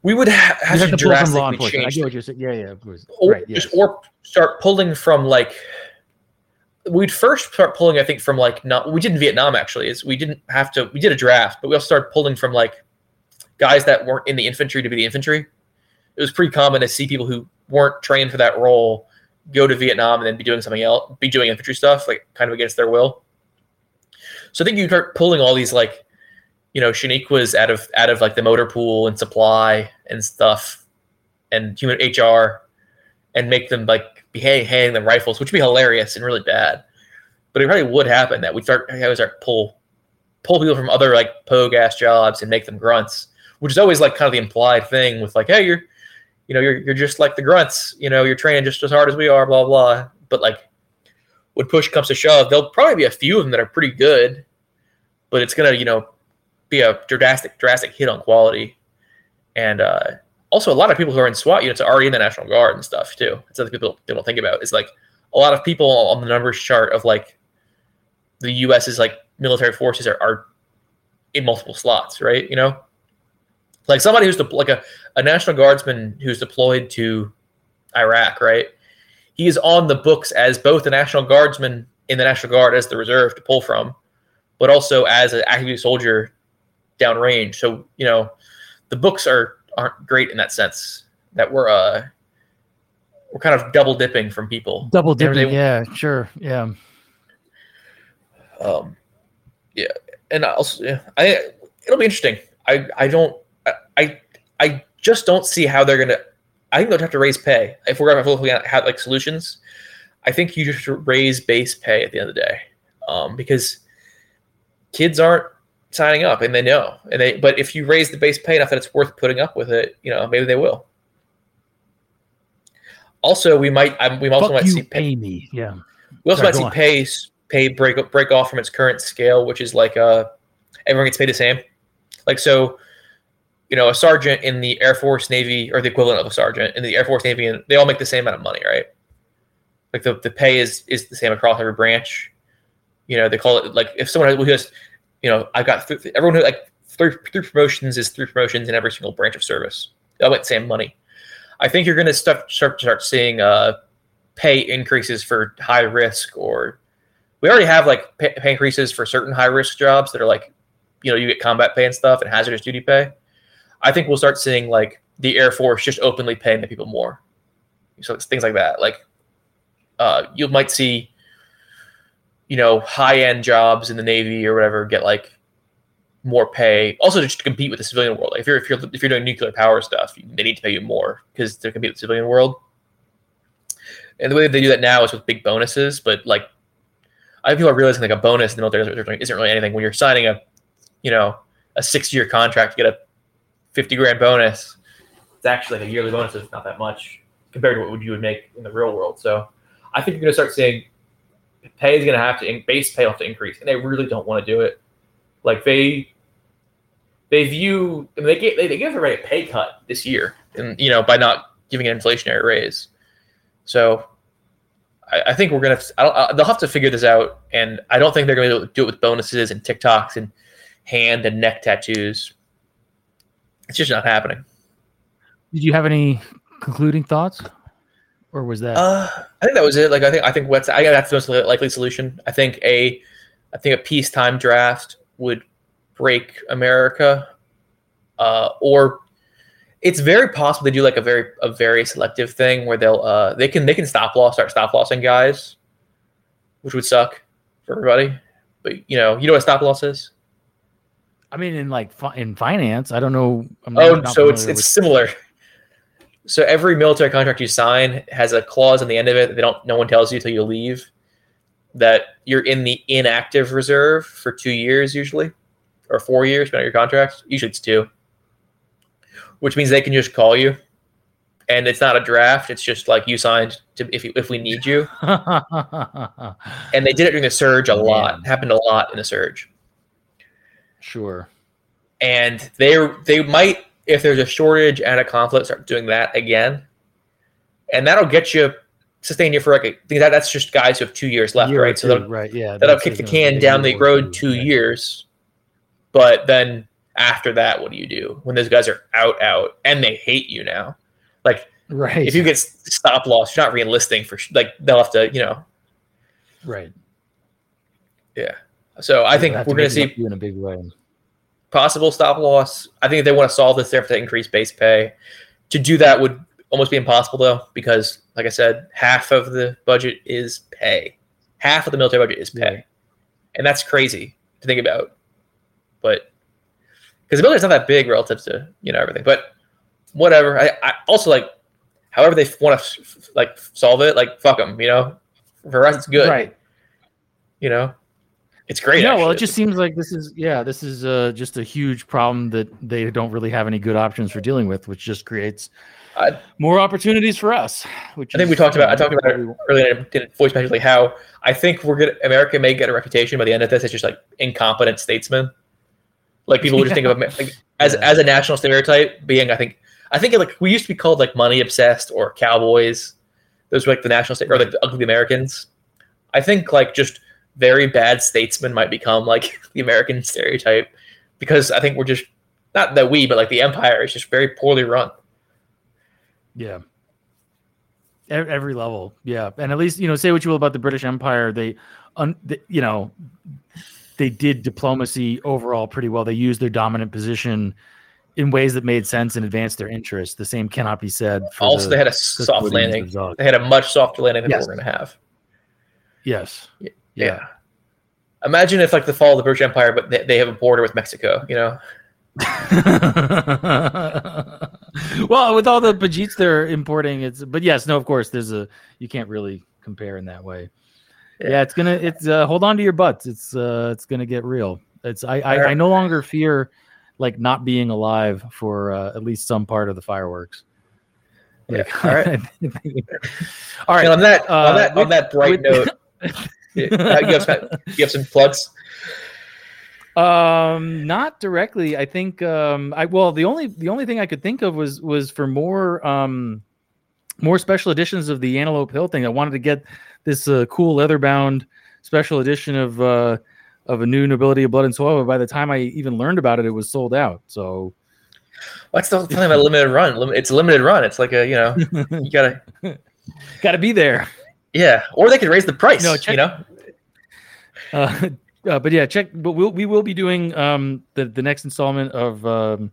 we would have You have to to pull from law drastically enforcement. I change, get what you're saying. Yeah, yeah. Of course. or Right. Yes. or start pulling from like. We'd first start pulling, I think, from like not. We did in Vietnam actually. Is we didn't have to. We did a draft, but we also started pulling from like guys that weren't in the infantry to be the infantry. It was pretty common to see people who weren't trained for that role go to Vietnam and then be doing something else, be doing infantry stuff, like kind of against their will. So I think you start pulling all these like, Shaniquas out of like the motor pool and supply and stuff and human HR and make them like be handing them rifles, which would be hilarious and really bad. But it probably would happen that we'd start pull people from other like POGAS jobs and make them grunts, which is always like kind of the implied thing with like, hey, you're just like the grunts, you're training just as hard as we are, blah, blah. But like when push comes to shove, there'll probably be a few of them that are pretty good, but it's going to, be a drastic hit on quality. And also a lot of people who are in SWAT units are already in the National Guard and stuff too. It's something people don't think about. It's like a lot of people on the numbers chart of like the U.S.'s like military forces are in multiple slots, right? Like somebody who's like a National Guardsman who's deployed to Iraq, right? He is on the books as both a National Guardsman in the National Guard as the reserve to pull from, but also as an active duty soldier downrange. So, the books aren't great in that sense that we're kind of double dipping from people. Double dipping, yeah, sure. Yeah. Yeah. And also, it'll be interesting. I just don't see how they're gonna. I think they'll have to raise pay if we're gonna have like solutions. I think you just raise base pay at the end of the day, because kids aren't signing up and they know, but if you raise the base pay enough that it's worth putting up with it, maybe they will. Also, we also might see pay me. Yeah. We also might see pay break off from its current scale, which is like everyone gets paid the same. Like so. A sergeant in the Air Force, Navy, or the equivalent of a sergeant in the Air Force, Navy, and they all make the same amount of money, right? Like the pay is the same across every branch. They call it like if someone who has, I've got everyone who like three promotions is 3 promotions in every single branch of service. They all make the same money. I think you're going to start seeing pay increases for high risk, or we already have like pay increases for certain high risk jobs that are like, you get combat pay and stuff and hazardous duty pay. I think we'll start seeing like the Air Force just openly paying the people more. So it's things like that. Like you might see, high-end jobs in the Navy or whatever get like more pay. Also just to compete with the civilian world. Like if you're doing nuclear power stuff, they need to pay you more because they're competing with the civilian world. And the way they do that now is with big bonuses. But like I think people are realizing like a bonus in the military isn't really anything when you're signing a 6-year contract to get a $50,000 bonus. It's actually like a yearly bonus. It's not that much compared to what you would make in the real world. So I think you're going to start seeing pay is going to have to base pay will have to increase, and they really don't want to do it. Like they view, they give everybody a pay cut this year, and by not giving an inflationary raise. So I think we're going to. They'll have to figure this out, and I don't think they're going to do it with bonuses and TikToks and hand and neck tattoos. It's just not happening. Did you have any concluding thoughts, or was that? I think that was it. Like I think that's the most likely solution. I think a peacetime draft would break America, or it's very possible they do like a very selective thing where they can start stop lossing guys, which would suck for everybody. But you know what a stop loss is? I mean, in finance, I don't know. So it's similar. So every military contract you sign has a clause on the end of it that no one tells you until you leave, that you're in the inactive reserve for 2 years usually, or 4 years, depending on your contract. Usually it's 2, which means they can just call you, and it's not a draft. It's just like you signed to if we need you. And they did it during the surge a lot. It happened a lot in the surge. Sure. And they might, if there's a shortage and a conflict, start doing that again. And that'll sustain you for that's just guys who have 2 years left, right? Right, yeah. That'll kick the can down the road 2 years. But then after that, what do you do when those guys are out and they hate you now? Like, right. if you get stop loss, you're not re-enlisting for like they'll have to, Right. Yeah. So I think we're going to see in a big way. Possible stop loss. I think if they want to solve this, they have to increase base pay. To do that would almost be impossible though, because like I said, half of the budget is pay. Half of the military budget is pay, and that's crazy to think about. But because the military's not that big relative to everything, but whatever. I also like, however they want to like solve it, like fuck them. For us it's good. Right. It's great. Yeah, well, it just seems like this is just a huge problem that they don't really have any good options for dealing with, which just creates more opportunities for us. I think I talked about it earlier in voice message, like how I think America may get a reputation by the end of this as just like incompetent statesmen. Like people would just think of like, as a national stereotype being, I think like we used to be called like money obsessed or cowboys. Those were like the national state or like the ugly Americans. I think like just very bad statesmen might become like the American stereotype, because I think we're just not that but like the empire is just very poorly run. Yeah. Every level. Yeah. And at least, say what you will about the British Empire. They did diplomacy overall pretty well. They used their dominant position in ways that made sense and advanced their interests. The same cannot be said for also they had a soft landing. They had a much softer landing than we're going to have. Yes. Yeah. Imagine if like the fall of the British Empire, but they have a border with Mexico, Well, with all the Bajiks they're importing, but yes, no, of course you can't really compare in that way. Yeah, it's hold on to your butts. It's gonna get real. I no longer fear like not being alive for at least some part of the fireworks. Like, all right. All right. And on that bright note, you have some plugs? Not directly. I think the only thing I could think of was for more special editions of the Antelope Hill thing. I wanted to get this cool leather bound special edition of a new Nobility of Blood and Soil. But by the time I even learned about it, it was sold out. So what's the time about limited run? It's a limited run. It's like you gotta be there. Yeah, or they could raise the price. But yeah, check. But we will be doing the next installment of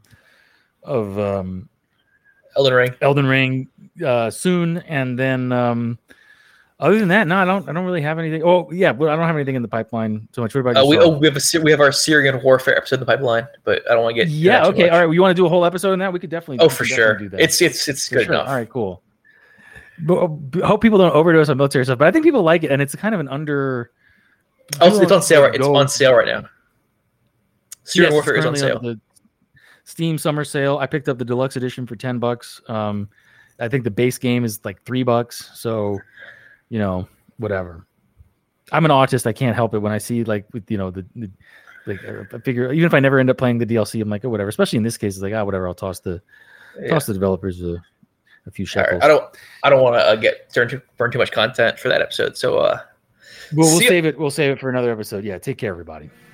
Elden Ring soon, and then other than that, no, I don't really have anything. Oh yeah, but I don't have anything in the pipeline so much. What about we have our Syrian warfare episode in the pipeline, but I don't want to get okay. All right, you want to do a whole episode on that? We could definitely. For sure. Do that. It's good enough. All right, cool. But hope people don't overdose on military stuff, but I think people like it, and it's kind of an under. It's on sale. It's on sale right now. Syrian Warfare is on sale. The Steam summer sale. I picked up the deluxe edition for $10. I think the base game is like $3. So, whatever. I'm an autist. I can't help it when I see like I figure even if I never end up playing the DLC, I'm like, oh, whatever. Especially in this case, it's like, whatever. I'll toss the developers a few shekels. Right. I don't want to burn too much content for that episode. So we'll save it. We'll save it for another episode. Yeah. Take care, everybody.